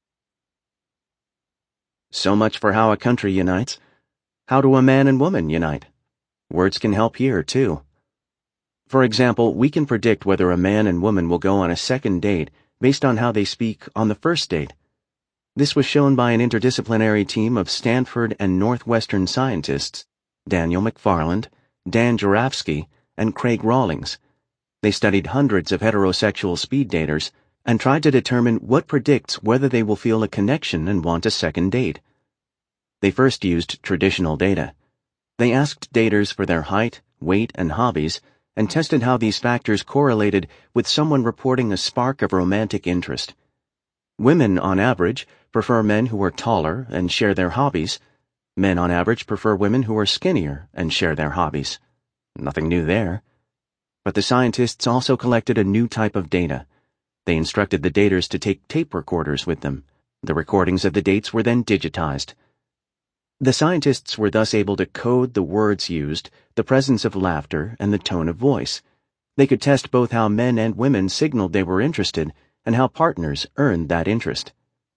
So much for how a country unites. How do a man and woman unite? Words can help here, too. For example, we can predict whether a man and woman will go on a second date based on how they speak on the first date. This was shown by an interdisciplinary team of Stanford and Northwestern scientists, Daniel McFarland, Dan Jurafsky, and Craig Rawlings. They studied hundreds of heterosexual speed daters and tried to determine what predicts whether they will feel a connection and want a second date. They first used traditional data. They asked daters for their height, weight, and hobbies, and tested how these factors correlated with someone reporting a spark of romantic interest. Women, on average, prefer men who are taller and share their hobbies. Men, on average, prefer women who are skinnier and share their hobbies. Nothing new there. But the scientists also collected a new type of data. They instructed the daters to take tape recorders with them. The recordings of the dates were then digitized. The scientists were thus able to code the words used, the presence of laughter, and the tone of voice. They could test both how men and women signaled they were interested and how partners earned that interest.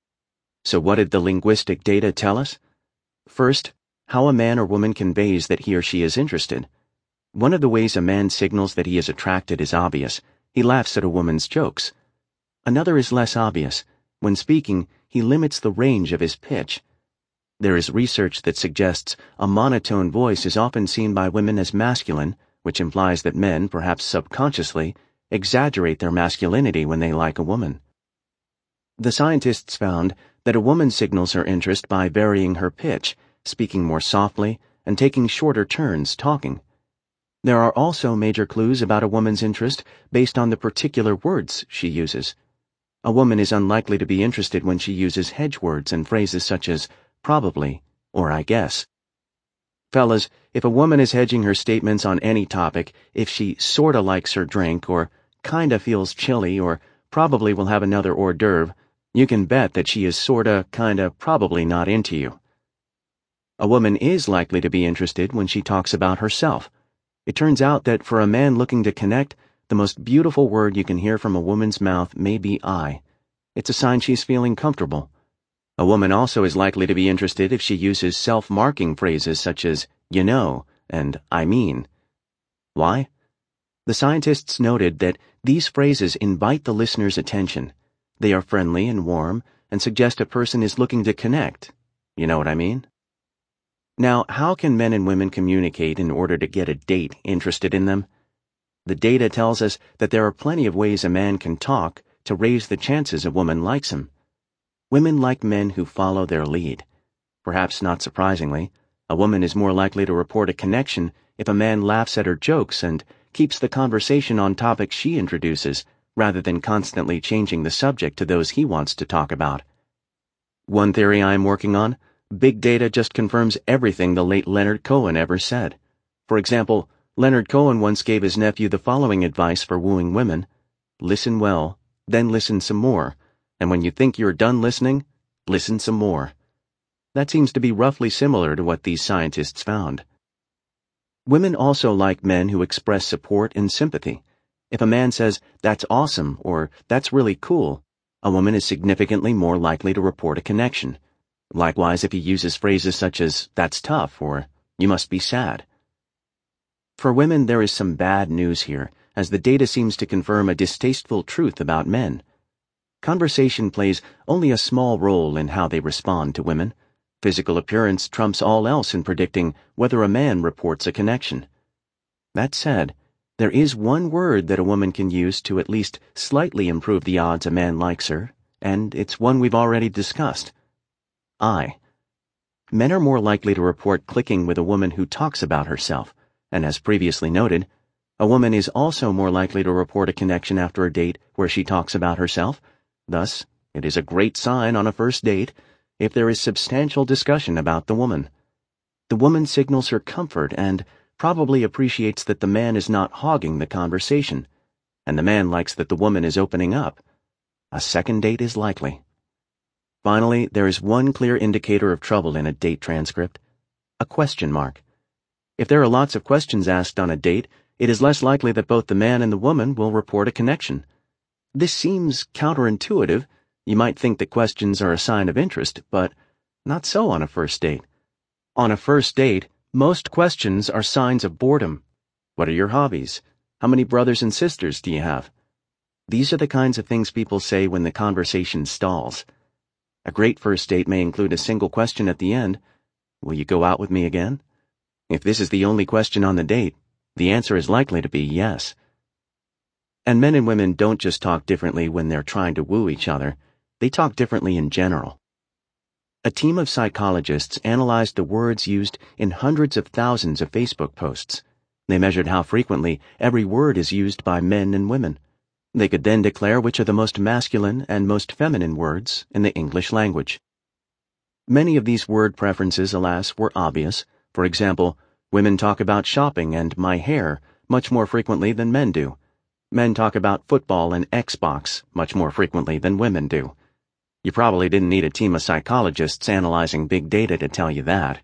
So what did the linguistic data tell us? First, how a man or woman conveys that he or she is interested. One of the ways a man signals that he is attracted is obvious. He laughs at a woman's jokes. Another is less obvious. When speaking, he limits the range of his pitch. There is research that suggests a monotone voice is often seen by women as masculine, which implies that men, perhaps subconsciously, exaggerate their masculinity when they like a woman. The scientists found that a woman signals her interest by varying her pitch, speaking more softly, and taking shorter turns talking. There are also major clues about a woman's interest based on the particular words she uses. A woman is unlikely to be interested when she uses hedge words and phrases such as probably or I guess. Fellas, if a woman is hedging her statements on any topic, if she sorta likes her drink or kinda feels chilly or probably will have another hors d'oeuvre, you can bet that she is sorta, kinda, probably not into you. A woman is likely to be interested when she talks about herself. It turns out that for a man looking to connect, the most beautiful word you can hear from a woman's mouth may be I. It's a sign she's feeling comfortable. A woman also is likely to be interested if she uses self-marking phrases such as, you know, and I mean. Why? The scientists noted that these phrases invite the listener's attention. They are friendly and warm and suggest a person is looking to connect. You know what I mean? Now, how can men and women communicate in order to get a date interested in them? The data tells us that there are plenty of ways a man can talk to raise the chances a woman likes him. Women like men who follow their lead. Perhaps not surprisingly, a woman is more likely to report a connection if a man laughs at her jokes and keeps the conversation on topics she introduces, rather than constantly changing the subject to those he wants to talk about. One theory I am working on: big data just confirms everything the late Leonard Cohen ever said. For example, Leonard Cohen once gave his nephew the following advice for wooing women: listen well, then listen some more, and when you think you're done listening, listen some more. That seems to be roughly similar to what these scientists found. Women also like men who express support and sympathy. If a man says, "That's awesome," or "That's really cool," a woman is significantly more likely to report a connection. Likewise, if he uses phrases such as, "That's tough," or "You must be sad." For women, there is some bad news here, as the data seems to confirm a distasteful truth about men. Conversation plays only a small role in how they respond to women. Physical appearance trumps all else in predicting whether a man reports a connection. That said, there is one word that a woman can use to at least slightly improve the odds a man likes her, and it's one we've already discussed. I. Men are more likely to report clicking with a woman who talks about herself, and as previously noted, a woman is also more likely to report a connection after a date where she talks about herself. Thus, it is a great sign on a first date if there is substantial discussion about the woman. The woman signals her comfort and probably appreciates that the man is not hogging the conversation, and the man likes that the woman is opening up. A second date is likely. Finally, there is one clear indicator of trouble in a date transcript: a question mark. If there are lots of questions asked on a date, it is less likely that both the man and the woman will report a connection. This seems counterintuitive. You might think that questions are a sign of interest, but not so on a first date. On a first date, most questions are signs of boredom. What are your hobbies? How many brothers and sisters do you have? These are the kinds of things people say when the conversation stalls. A great first date may include a single question at the end: will you go out with me again? If this is the only question on the date, the answer is likely to be yes. And men and women don't just talk differently when they're trying to woo each other. They talk differently in general. A team of psychologists analyzed the words used in hundreds of thousands of Facebook posts. They measured how frequently every word is used by men and women. They could then declare which are the most masculine and most feminine words in the English language. Many of these word preferences, alas, were obvious. For example, women talk about shopping and my hair much more frequently than men do. Men talk about football and Xbox much more frequently than women do. You probably didn't need a team of psychologists analyzing big data to tell you that.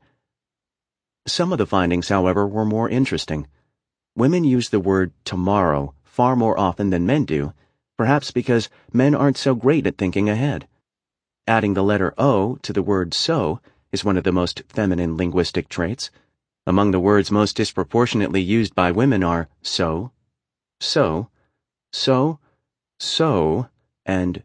Some of the findings, however, were more interesting. Women use the word tomorrow far more often than men do, perhaps because men aren't so great at thinking ahead. Adding the letter O to the word so is one of the most feminine linguistic traits. Among the words most disproportionately used by women are so, so, so, so, and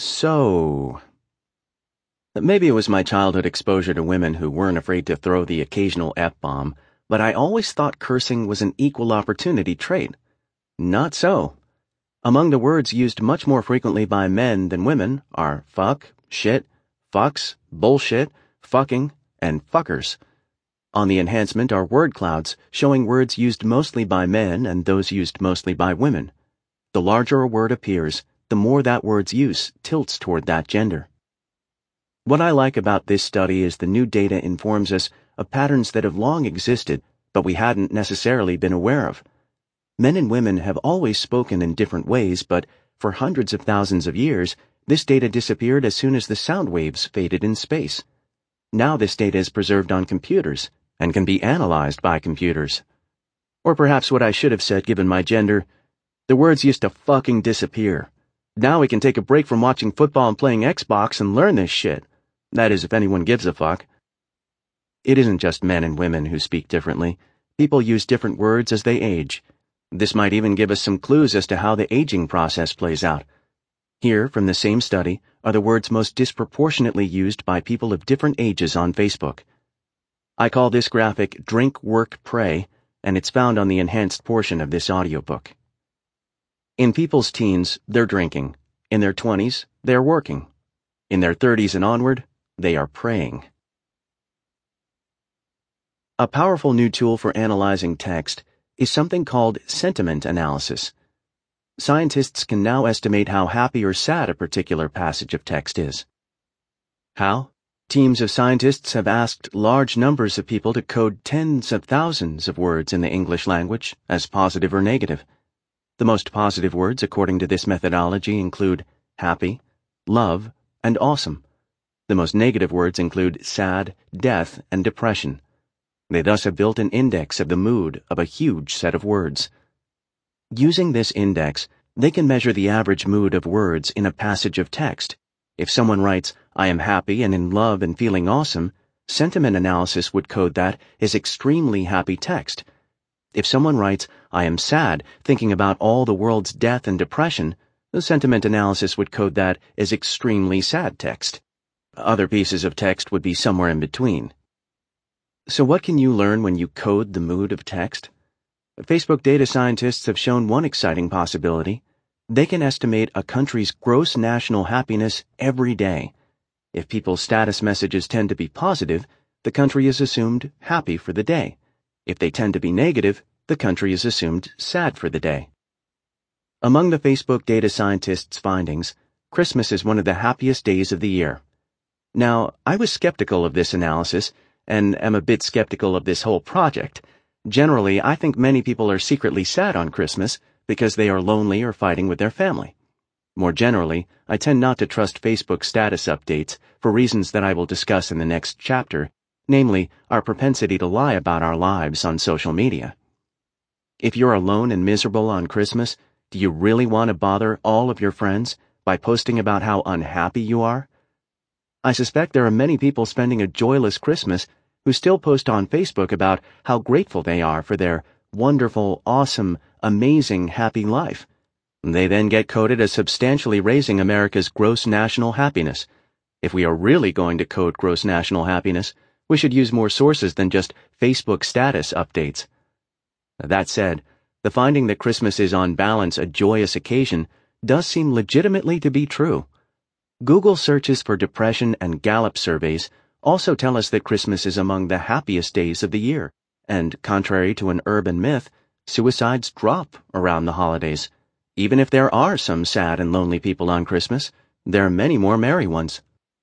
so. Maybe it was my childhood exposure to women who weren't afraid to throw the occasional F-bomb, but I always thought cursing was an equal opportunity trait. Not so. Among the words used much more frequently by men than women are fuck, shit, fucks, bullshit, fucking, and fuckers. On the enhancement are word clouds showing words used mostly by men and those used mostly by women. The larger a word appears, the more that word's use tilts toward that gender. What I like about this study is the new data informs us of patterns that have long existed, but we hadn't necessarily been aware of. Men and women have always spoken in different ways, but for hundreds of thousands of years, this data disappeared as soon as the sound waves faded in space. Now this data is preserved on computers and can be analyzed by computers. Or perhaps what I should have said given my gender: the words used to fucking disappear. Now we can take a break from watching football and playing Xbox and learn this shit. That is, if anyone gives a fuck. It isn't just men and women who speak differently. People use different words as they age. This might even give us some clues as to how the aging process plays out. Here, from the same study, are the words most disproportionately used by people of different ages on Facebook. I call this graphic Drink, Work, Pray, and it's found on the enhanced portion of this audiobook. In people's teens, they're drinking. In their twenties, they're working. In their thirties and onward, they are praying. A powerful new tool for analyzing text is something called sentiment analysis. Scientists can now estimate how happy or sad a particular passage of text is. How? Teams of scientists have asked large numbers of people to code tens of thousands of words in the English language as positive or negative. The most positive words, according to this methodology, include happy, love, and awesome. The most negative words include sad, death, and depression. They thus have built an index of the mood of a huge set of words. Using this index, they can measure the average mood of words in a passage of text. If someone writes, "I am happy and in love and feeling awesome," sentiment analysis would code that as extremely happy text. If someone writes, "I am sad, thinking about all the world's death and depression," the sentiment analysis would code that as extremely sad text. Other pieces of text would be somewhere in between. So what can you learn when you code the mood of text? Facebook data scientists have shown one exciting possibility. They can estimate a country's gross national happiness every day. If people's status messages tend to be positive, the country is assumed happy for the day. If they tend to be negative, the country is assumed sad for the day. Among the Facebook data scientists' findings, Christmas is one of the happiest days of the year. Now, I was skeptical of this analysis, and am a bit skeptical of this whole project. Generally, I think many people are secretly sad on Christmas because they are lonely or fighting with their family. More generally, I tend not to trust Facebook status updates for reasons that I will discuss in the next chapter, namely, our propensity to lie about our lives on social media. If you're alone and miserable on Christmas, do you really want to bother all of your friends by posting about how unhappy you are? I suspect there are many people spending a joyless Christmas who still post on Facebook about how grateful they are for their wonderful, awesome, amazing, happy life. They then get coded as substantially raising America's gross national happiness. If we are really going to code gross national happiness, we should use more sources than just Facebook status updates. That said, the finding that Christmas is on balance a joyous occasion does seem legitimately to be true. Google searches for depression and Gallup surveys also tell us that Christmas is among the happiest days of the year, and contrary to an urban myth, suicides drop around the holidays. Even if there are some sad and lonely people on Christmas, there are many more merry ones.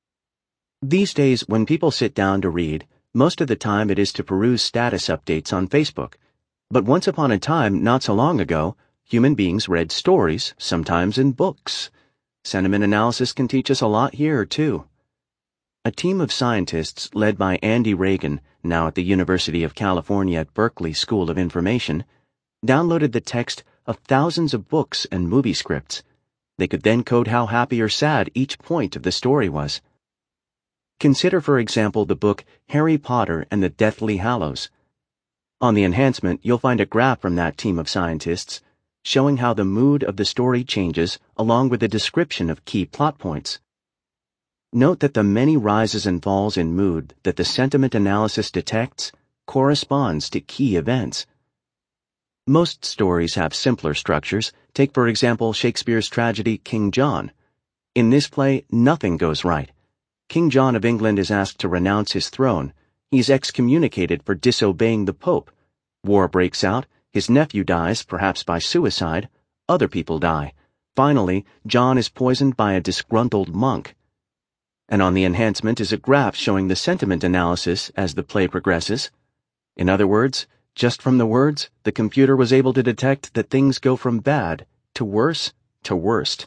These days, when people sit down to read, most of the time it is to peruse status updates on Facebook. But once upon a time, not so long ago, human beings read stories, sometimes in books. Sentiment analysis can teach us a lot here, too. A team of scientists led by Andy Regan, now at the University of California at Berkeley School of Information, downloaded the text of thousands of books and movie scripts. They could then code how happy or sad each point of the story was. Consider, for example, the book Harry Potter and the Deathly Hallows. On the enhancement, you'll find a graph from that team of scientists showing how the mood of the story changes along with a description of key plot points. Note that the many rises and falls in mood that the sentiment analysis detects corresponds to key events. Most stories have simpler structures. Take, for example, Shakespeare's tragedy King John. In this play, nothing goes right. King John of England is asked to renounce his throne. He's excommunicated for disobeying the Pope. War breaks out. His nephew dies, perhaps by suicide. Other people die. Finally, John is poisoned by a disgruntled monk. And on the enhancement is a graph showing the sentiment analysis as the play progresses. In other words, just from the words, the computer was able to detect that things go from bad to worse to worst.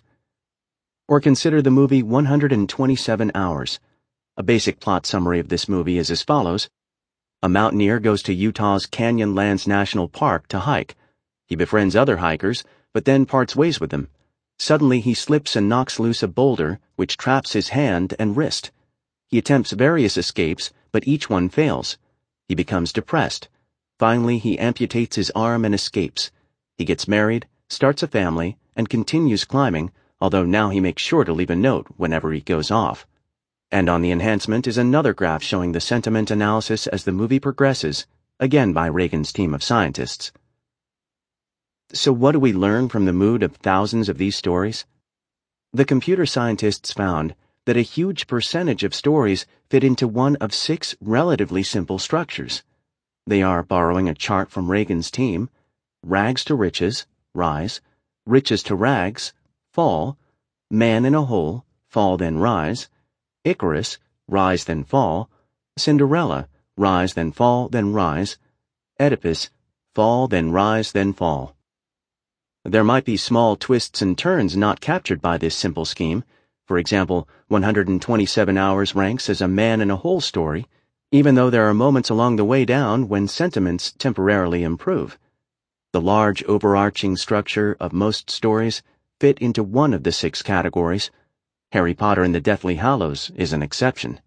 Or consider the movie one hundred twenty-seven hours. A basic plot summary of this movie is as follows. A mountaineer goes to Utah's Canyonlands National Park to hike. He befriends other hikers, but then parts ways with them. Suddenly he slips and knocks loose a boulder, which traps his hand and wrist. He attempts various escapes, but each one fails. He becomes depressed. Finally, he amputates his arm and escapes. He gets married, starts a family, and continues climbing, although now he makes sure to leave a note whenever he goes off. And on the enhancement is another graph showing the sentiment analysis as the movie progresses, again by Reagan's team of scientists. So what do we learn from the mood of thousands of these stories? The computer scientists found that a huge percentage of stories fit into one of six relatively simple structures. They are, borrowing a chart from Reagan's team, rags to riches, rise, riches to rags, fall, man in a hole, fall then rise, Icarus, rise then fall, Cinderella, rise then fall then rise, Oedipus, fall then rise then fall. There might be small twists and turns not captured by this simple scheme. For example, one hundred twenty-seven hours ranks as a man in a hole story, even though there are moments along the way down when sentiments temporarily improve. The large overarching structure of most stories fit into one of the six categories. Harry Potter and the Deathly Hallows is an exception.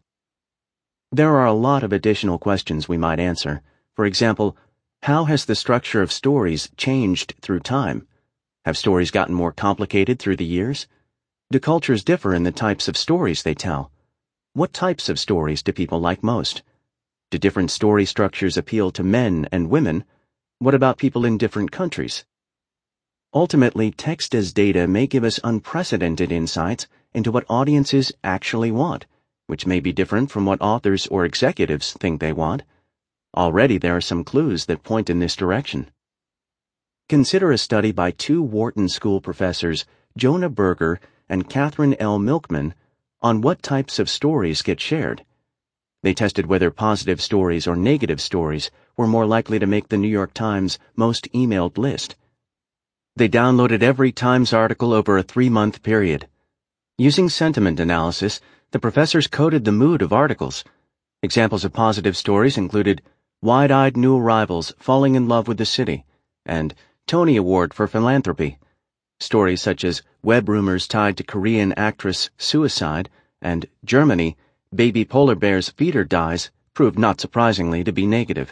There are a lot of additional questions we might answer. For example, how has the structure of stories changed through time? Have stories gotten more complicated through the years? Do cultures differ in the types of stories they tell? What types of stories do people like most? Do different story structures appeal to men and women? What about people in different countries? Ultimately, text as data may give us unprecedented insights into what audiences actually want, which may be different from what authors or executives think they want. Already there are some clues that point in this direction. Consider a study by two Wharton School professors, Jonah Berger and Catherine L. Milkman, on what types of stories get shared. They tested whether positive stories or negative stories were more likely to make the New York Times most emailed list. They downloaded every Times article over a three-month period. Using sentiment analysis, the professors coded the mood of articles. Examples of positive stories included wide-eyed new arrivals falling in love with the city and Tony Award for philanthropy. Stories such as web rumors tied to Korean actress suicide and Germany, baby polar bear's feeder dies proved not surprisingly to be negative.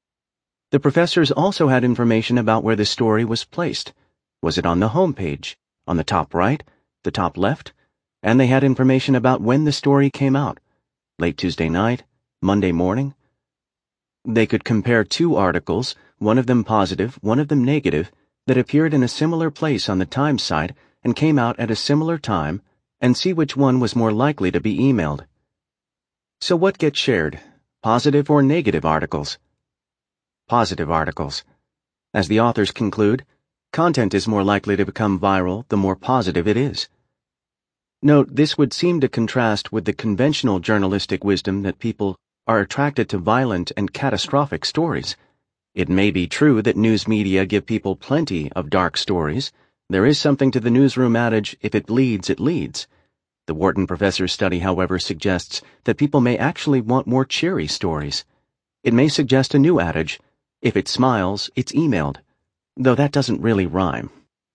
The professors also had information about where the story was placed. Was it on the home page, on the top right, the top left? And they had information about when the story came out, late Tuesday night, Monday morning. They could compare two articles, one of them positive, one of them negative, that appeared in a similar place on the Times site and came out at a similar time, and see which one was more likely to be emailed. So what gets shared, positive or negative articles? Positive articles. As the authors conclude, content is more likely to become viral the more positive it is. Note, this would seem to contrast with the conventional journalistic wisdom that people are attracted to violent and catastrophic stories. It may be true that news media give people plenty of dark stories. There is something to the newsroom adage, if it bleeds, it leads. The Wharton professor's study, however, suggests that people may actually want more cheery stories. It may suggest a new adage, if it smiles, it's emailed, though that doesn't really rhyme.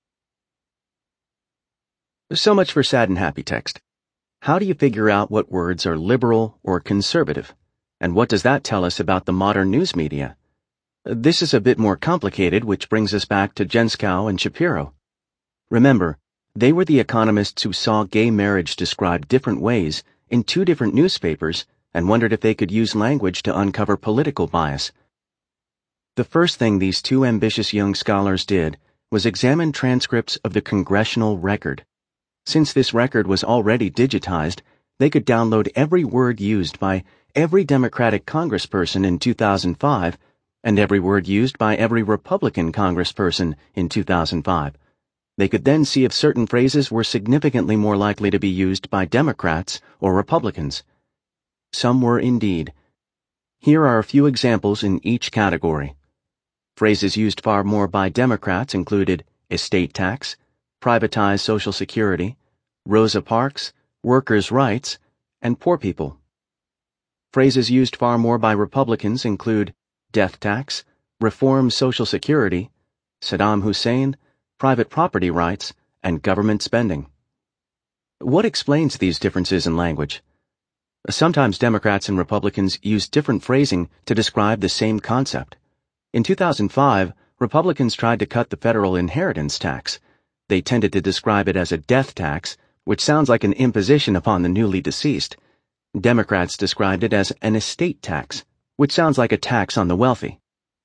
So much for sad and happy text. How do you figure out what words are liberal or conservative? And what does that tell us about the modern news media? This is a bit more complicated, which brings us back to Jenskow and Shapiro. Remember, they were the economists who saw gay marriage described different ways in two different newspapers and wondered if they could use language to uncover political bias. The first thing these two ambitious young scholars did was examine transcripts of the Congressional Record. Since this record was already digitized, they could download every word used by every Democratic congressperson in two thousand five and every word used by every Republican congressperson in two thousand five. They could then see if certain phrases were significantly more likely to be used by Democrats or Republicans. Some were indeed. Here are a few examples in each category. Phrases used far more by Democrats included estate tax, privatize Social Security, Rosa Parks, workers' rights, and poor people. Phrases used far more by Republicans include death tax, reform Social Security, Saddam Hussein, private property rights, and government spending. What explains these differences in language? Sometimes Democrats and Republicans use different phrasing to describe the same concept. In two thousand five, Republicans tried to cut the federal inheritance tax. They tended to describe it as a death tax, which sounds like an imposition upon the newly deceased. Democrats described it as an estate tax, which sounds like a tax on the wealthy.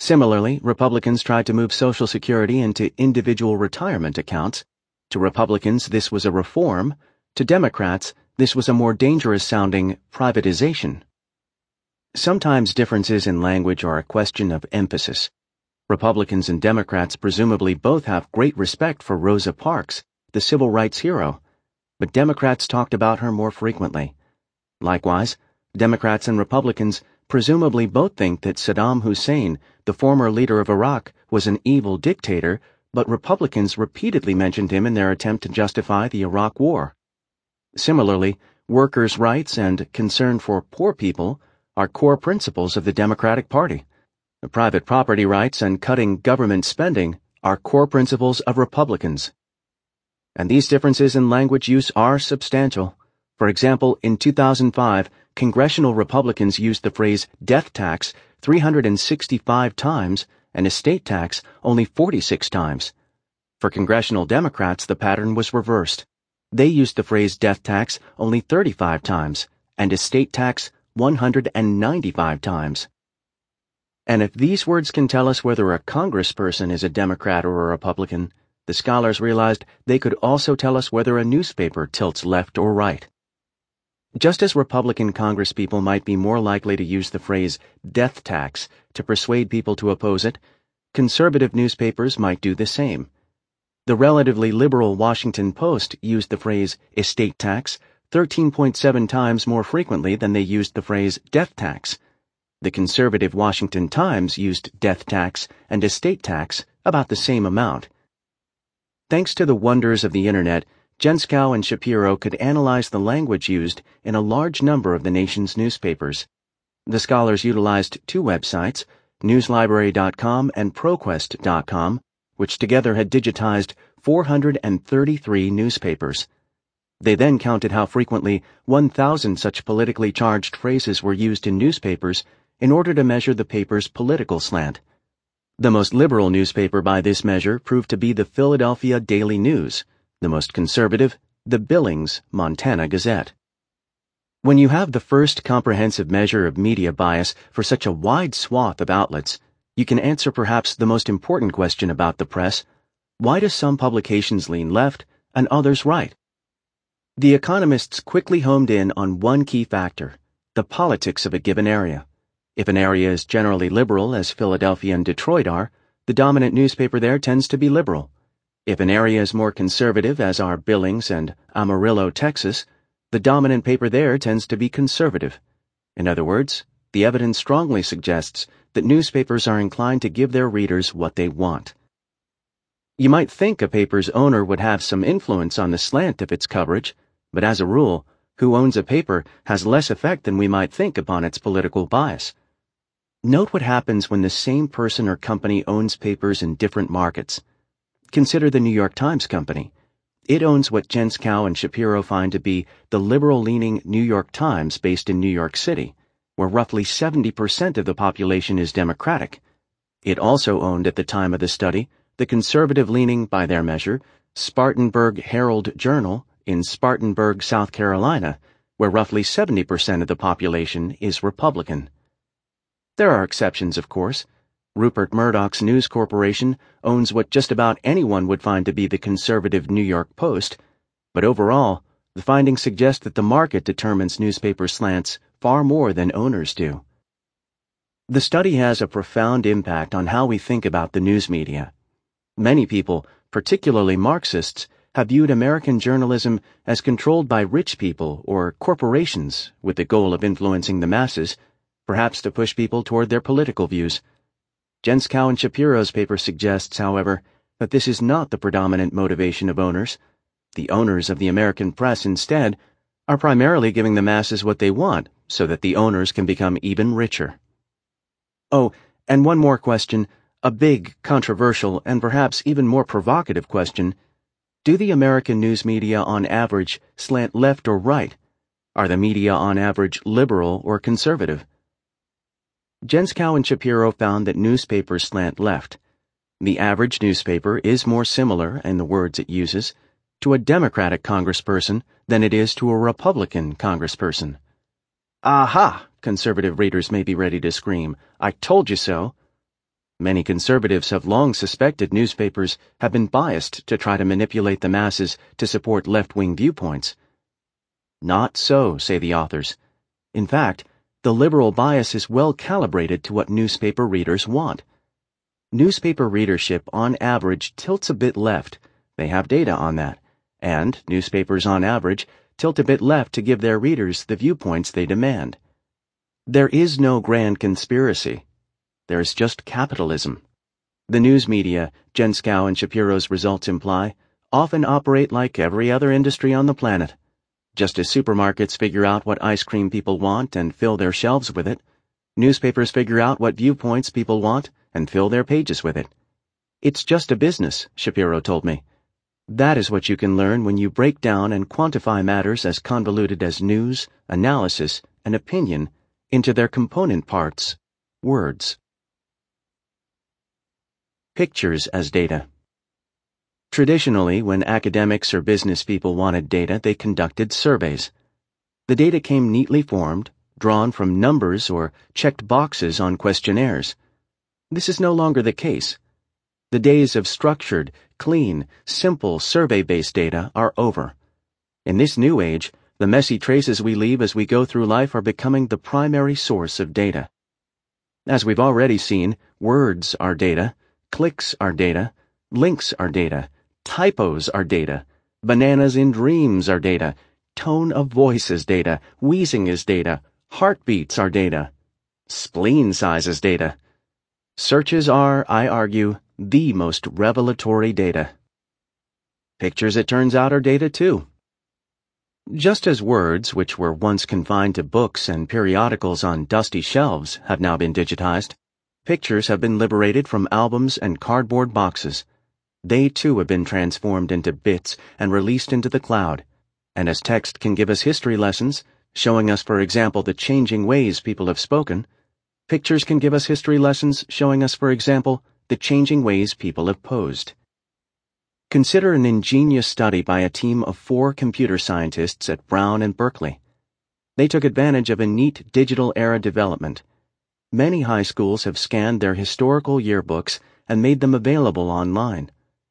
Similarly, Republicans tried to move Social Security into individual retirement accounts. To Republicans, this was a reform. To Democrats, this was a more dangerous-sounding privatization. Sometimes differences in language are a question of emphasis. Republicans and Democrats presumably both have great respect for Rosa Parks, the civil rights hero, but Democrats talked about her more frequently. Likewise, Democrats and Republicans presumably both think that Saddam Hussein, the former leader of Iraq, was an evil dictator, but Republicans repeatedly mentioned him in their attempt to justify the Iraq War. Similarly, workers' rights and concern for poor people are core principles of the Democratic Party. Private property rights and cutting government spending are core principles of Republicans. And these differences in language use are substantial. For example, in two thousand five, congressional Republicans used the phrase death tax three hundred sixty-five times and estate tax only forty-six times. For congressional Democrats, the pattern was reversed. They used the phrase death tax only thirty-five times and estate tax one hundred ninety-five times. And if these words can tell us whether a congressperson is a Democrat or a Republican, the scholars realized they could also tell us whether a newspaper tilts left or right. Just as Republican congresspeople might be more likely to use the phrase death tax to persuade people to oppose it, conservative newspapers might do the same. The relatively liberal Washington Post used the phrase estate tax thirteen point seven times more frequently than they used the phrase death tax. The conservative Washington Times used death tax and estate tax about the same amount. Thanks to the wonders of the Internet, Jenskow and Shapiro could analyze the language used in a large number of the nation's newspapers. The scholars utilized two websites, newslibrary dot com and proquest dot com, which together had digitized four hundred thirty-three newspapers. They then counted how frequently one thousand such politically charged phrases were used in newspapers in order to measure the paper's political slant. The most liberal newspaper by this measure proved to be the Philadelphia Daily News, the most conservative, the Billings, Montana Gazette. When you have the first comprehensive measure of media bias for such a wide swath of outlets, you can answer perhaps the most important question about the press: why do some publications lean left and others right? The economists quickly homed in on one key factor: the politics of a given area. If an area is generally liberal, as Philadelphia and Detroit are, the dominant newspaper there tends to be liberal. If an area is more conservative, as are Billings and Amarillo, Texas, the dominant paper there tends to be conservative. In other words, the evidence strongly suggests that newspapers are inclined to give their readers what they want. You might think a paper's owner would have some influence on the slant of its coverage, but as a rule, who owns a paper has less effect than we might think upon its political bias. Note what happens when the same person or company owns papers in different markets. Consider the New York Times Company. It owns what Jenskow and Shapiro find to be the liberal-leaning New York Times based in New York City, where roughly seventy percent of the population is Democratic. It also owned at the time of the study the conservative-leaning, by their measure, Spartanburg Herald Journal in Spartanburg, South Carolina, where roughly seventy percent of the population is Republican. There are exceptions, of course. Rupert Murdoch's News Corporation owns what just about anyone would find to be the conservative New York Post, but overall, the findings suggest that the market determines newspaper slants far more than owners do. The study has a profound impact on how we think about the news media. Many people, particularly Marxists, have viewed American journalism as controlled by rich people or corporations with the goal of influencing the masses, perhaps to push people toward their political views. Jenskow and Shapiro's paper suggests, however, that this is not the predominant motivation of owners. The owners of the American press, instead, are primarily giving the masses what they want so that the owners can become even richer. Oh, and one more question, a big, controversial, and perhaps even more provocative question. Do the American news media on average slant left or right? Are the media on average liberal or conservative? Jenskow and Shapiro found that newspapers slant left. The average newspaper is more similar, in the words it uses, to a Democratic congressperson than it is to a Republican congressperson. Aha! Conservative readers may be ready to scream. I told you so. Many conservatives have long suspected newspapers have been biased to try to manipulate the masses to support left-wing viewpoints. Not so, say the authors. In fact, the liberal bias is well calibrated to what newspaper readers want. Newspaper readership on average tilts a bit left. They have data on that. And newspapers on average tilt a bit left to give their readers the viewpoints they demand. There is no grand conspiracy. There is just capitalism. The news media, Jenskow and Shapiro's results imply, often operate like every other industry on the planet. Just as supermarkets figure out what ice cream people want and fill their shelves with it, newspapers figure out what viewpoints people want and fill their pages with it. It's just a business, Shapiro told me. That is what you can learn when you break down and quantify matters as convoluted as news, analysis, and opinion into their component parts, words. Pictures as data. Traditionally, when academics or business people wanted data, they conducted surveys. The data came neatly formed, drawn from numbers or checked boxes on questionnaires. This is no longer the case. The days of structured, clean, simple survey-based data are over. In this new age, the messy traces we leave as we go through life are becoming the primary source of data. As we've already seen, words are data, clicks are data, links are data, typos are data, bananas in dreams are data, tone of voice is data, wheezing is data, heartbeats are data, spleen size is data. Searches are, I argue, the most revelatory data. Pictures, it turns out, are data too. Just as words, which were once confined to books and periodicals on dusty shelves, have now been digitized, pictures have been liberated from albums and cardboard boxes. They too have been transformed into bits and released into the cloud. And as text can give us history lessons, showing us, for example, the changing ways people have spoken, pictures can give us history lessons showing us, for example, the changing ways people have posed. Consider an ingenious study by a team of four computer scientists at Brown and Berkeley. They took advantage of a neat digital era development. Many high schools have scanned their historical yearbooks and made them available online.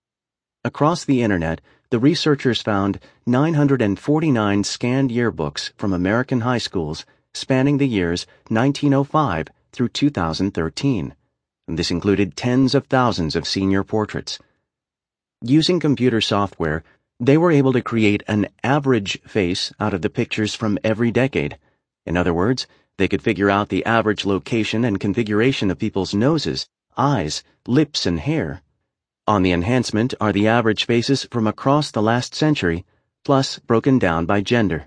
Across the internet, the researchers found nine hundred forty-nine scanned yearbooks from American high schools spanning the years nineteen oh five through two thousand thirteen. This included tens of thousands of senior portraits. Using computer software, they were able to create an average face out of the pictures from every decade. In other words, they could figure out the average location and configuration of people's noses, eyes, lips, and hair. On the enhancement are the average faces from across the last century, plus broken down by gender.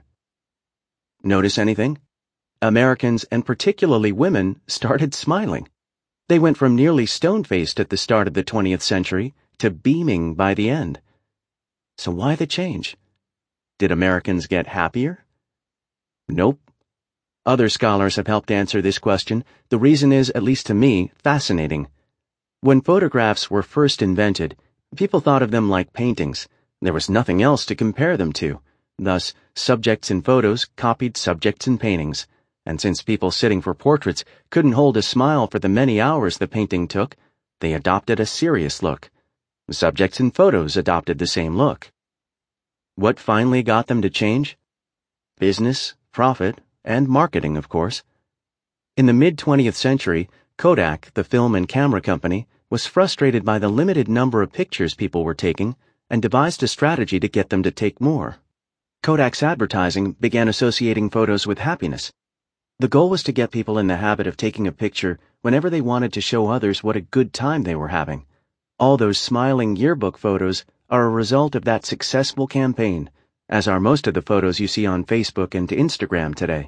Notice anything? Americans, and particularly women, started smiling. They went from nearly stone-faced at the start of the twentieth century to beaming by the end. So why the change? Did Americans get happier? Nope. Other scholars have helped answer this question. The reason is, at least to me, fascinating. When photographs were first invented, people thought of them like paintings. There was nothing else to compare them to. Thus, subjects in photos copied subjects in paintings. And since people sitting for portraits couldn't hold a smile for the many hours the painting took, they adopted a serious look. Subjects in photos adopted the same look. What finally got them to change? Business, profit, and marketing, of course. In the mid-twentieth century, Kodak, the film and camera company, was frustrated by the limited number of pictures people were taking and devised a strategy to get them to take more. Kodak's advertising began associating photos with happiness. The goal was to get people in the habit of taking a picture whenever they wanted to show others what a good time they were having. All those smiling yearbook photos are a result of that successful campaign, as are most of the photos you see on Facebook and Instagram today.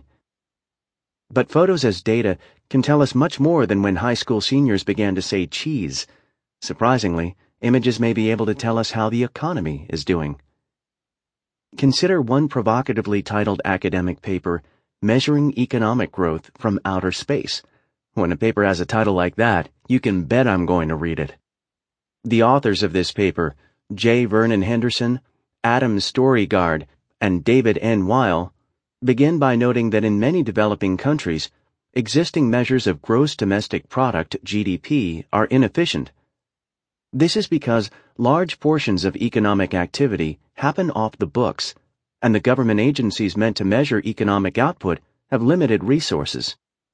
But photos as data can tell us much more than when high school seniors began to say cheese. Surprisingly, images may be able to tell us how the economy is doing. Consider one provocatively titled academic paper, Measuring Economic Growth from Outer Space. When a paper has a title like that, you can bet I'm going to read it. The authors of this paper, J. Vernon Henderson, Adam Storygard, and David N. Weil, begin by noting that in many developing countries, existing measures of gross domestic product, G D P, are inefficient. This is because large portions of economic activity happen off the books, and the government agencies meant to measure economic output have limited resources.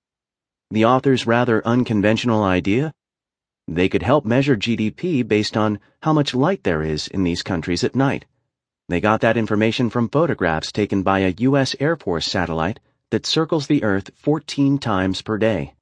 The author's rather unconventional idea? They could help measure G D P based on how much light there is in these countries at night. They got that information from photographs taken by a U S Air Force satellite that circles the Earth fourteen times per day.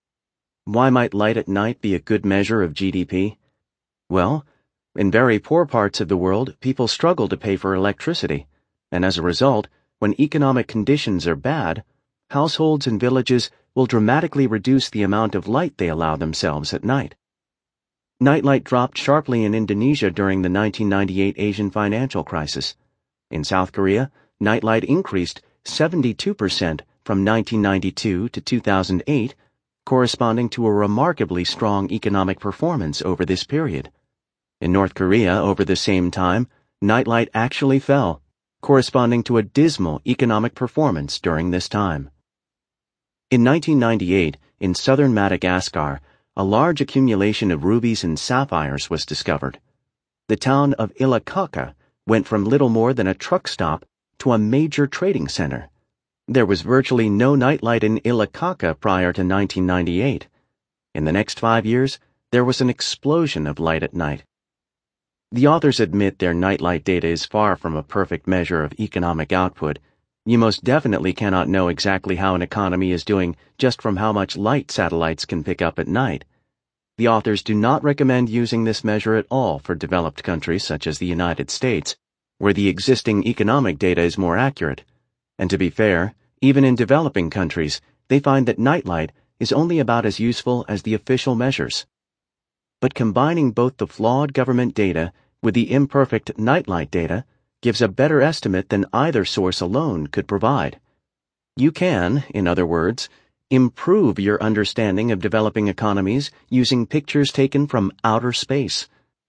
Why might light at night be a good measure of G D P? Well, in very poor parts of the world, people struggle to pay for electricity, and as a result, when economic conditions are bad, households and villages will dramatically reduce the amount of light they allow themselves at night. Nightlight dropped sharply in Indonesia during the nineteen ninety-eight Asian financial crisis. In South Korea, nightlight increased seventy-two percent from nineteen ninety-two to two thousand eight, corresponding to a remarkably strong economic performance over this period. In North Korea, over the same time, nightlight actually fell, corresponding to a dismal economic performance during this time. In nineteen ninety-eight, in southern Madagascar, a large accumulation of rubies and sapphires was discovered. The town of Ilikaka went from little more than a truck stop to a major trading center. There was virtually no nightlight in Ilikaka prior to nineteen ninety-eight. In the next five years, there was an explosion of light at night. The authors admit their nightlight data is far from a perfect measure of economic output. You most definitely cannot know exactly how an economy is doing just from how much light satellites can pick up at night. The authors do not recommend using this measure at all for developed countries such as the United States, where the existing economic data is more accurate. And to be fair, even in developing countries, they find that nightlight is only about as useful as the official measures. But combining both the flawed government data with the imperfect nightlight data gives a better estimate than either source alone could provide. You can, in other words, improve your understanding of developing economies using pictures taken from outer space.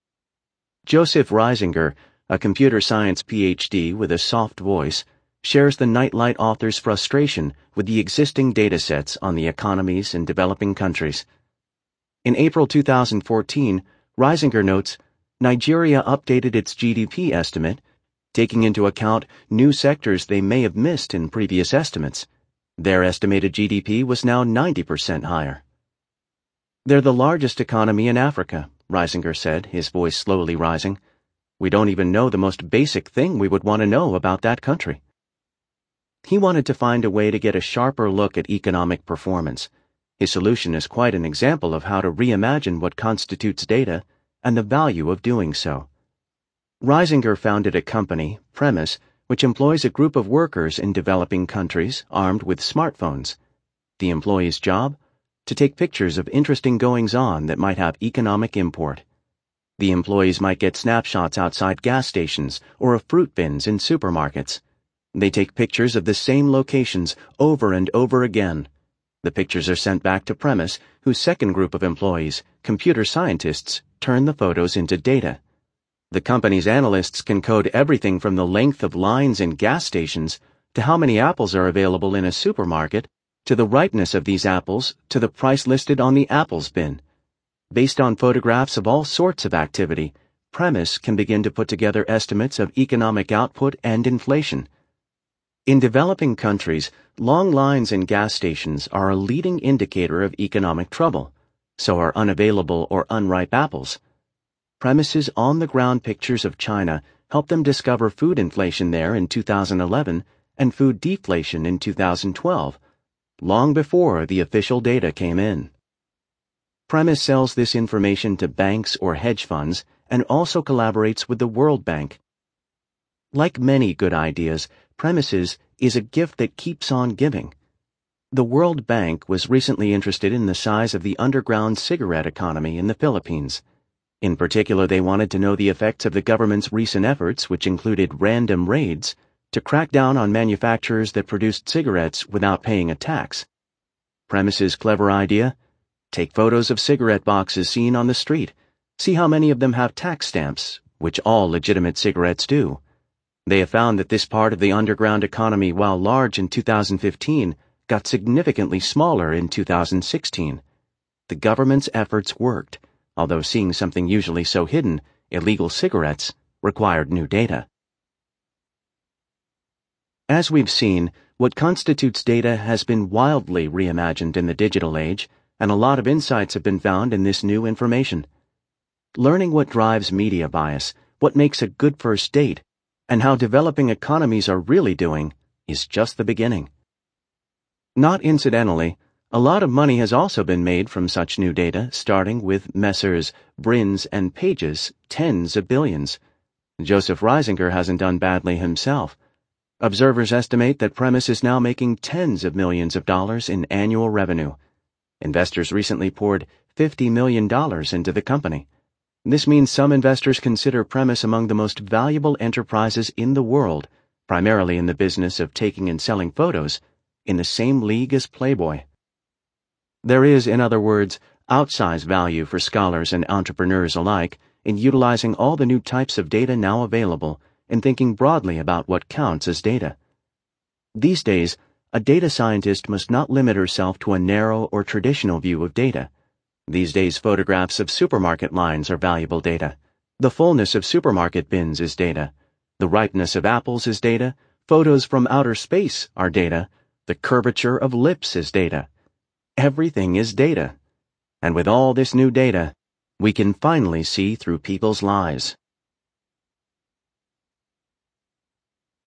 Joseph Reisinger, a computer science P H D with a soft voice, shares the Nightlight author's frustration with the existing datasets on the economies in developing countries. In April two thousand fourteen, Reisinger notes, Nigeria updated its G D P estimate, taking into account new sectors they may have missed in previous estimates. Their estimated G D P was now ninety percent higher. They're the largest economy in Africa, Reisinger said, his voice slowly rising. We don't even know the most basic thing we would want to know about that country. He wanted to find a way to get a sharper look at economic performance. His solution is quite an example of how to reimagine what constitutes data and the value of doing so. Reisinger founded a company, Premise, which employs a group of workers in developing countries armed with smartphones. The employee's job? To take pictures of interesting goings-on that might have economic import. The employees might get snapshots outside gas stations or of fruit bins in supermarkets. They take pictures of the same locations over and over again. The pictures are sent back to Premise, whose second group of employees, computer scientists, turn the photos into data. The company's analysts can code everything from the length of lines in gas stations to how many apples are available in a supermarket to the ripeness of these apples to the price listed on the apples bin. Based on photographs of all sorts of activity, Premise can begin to put together estimates of economic output and inflation. In developing countries, long lines in gas stations are a leading indicator of economic trouble. So are unavailable or unripe apples. Premise's on-the-ground pictures of China helped them discover food inflation there in two thousand eleven and food deflation in two thousand twelve, long before the official data came in. Premise sells this information to banks or hedge funds and also collaborates with the World Bank. Like many good ideas, Premises is a gift that keeps on giving. The World Bank was recently interested in the size of the underground cigarette economy in the Philippines. In particular, they wanted to know the effects of the government's recent efforts, which included random raids, to crack down on manufacturers that produced cigarettes without paying a tax. Premises' clever idea? Take photos of cigarette boxes seen on the street. See how many of them have tax stamps, which all legitimate cigarettes do. They have found that this part of the underground economy, while large in two thousand fifteen, got significantly smaller in two thousand sixteen. The government's efforts worked, although seeing something usually so hidden, illegal cigarettes, required new data. As we've seen, what constitutes data has been wildly reimagined in the digital age, and a lot of insights have been found in this new information. Learning what drives media bias, what makes a good first date, and how developing economies are really doing is just the beginning. Not incidentally, a lot of money has also been made from such new data, starting with Messrs. Brin's and Page's tens of billions. Joseph Reisinger hasn't done badly himself. Observers estimate that Premise is now making tens of millions of dollars in annual revenue. Investors recently poured fifty million dollars into the company. This means some investors consider Premise among the most valuable enterprises in the world, primarily in the business of taking and selling photos, in the same league as Playboy. There is, in other words, outsized value for scholars and entrepreneurs alike in utilizing all the new types of data now available and thinking broadly about what counts as data. These days, a data scientist must not limit herself to a narrow or traditional view of data. These days, photographs of supermarket lines are valuable data. The fullness of supermarket bins is data. The ripeness of apples is data. Photos from outer space are data. The curvature of lips is data. Everything is data. And with all this new data, we can finally see through people's lies.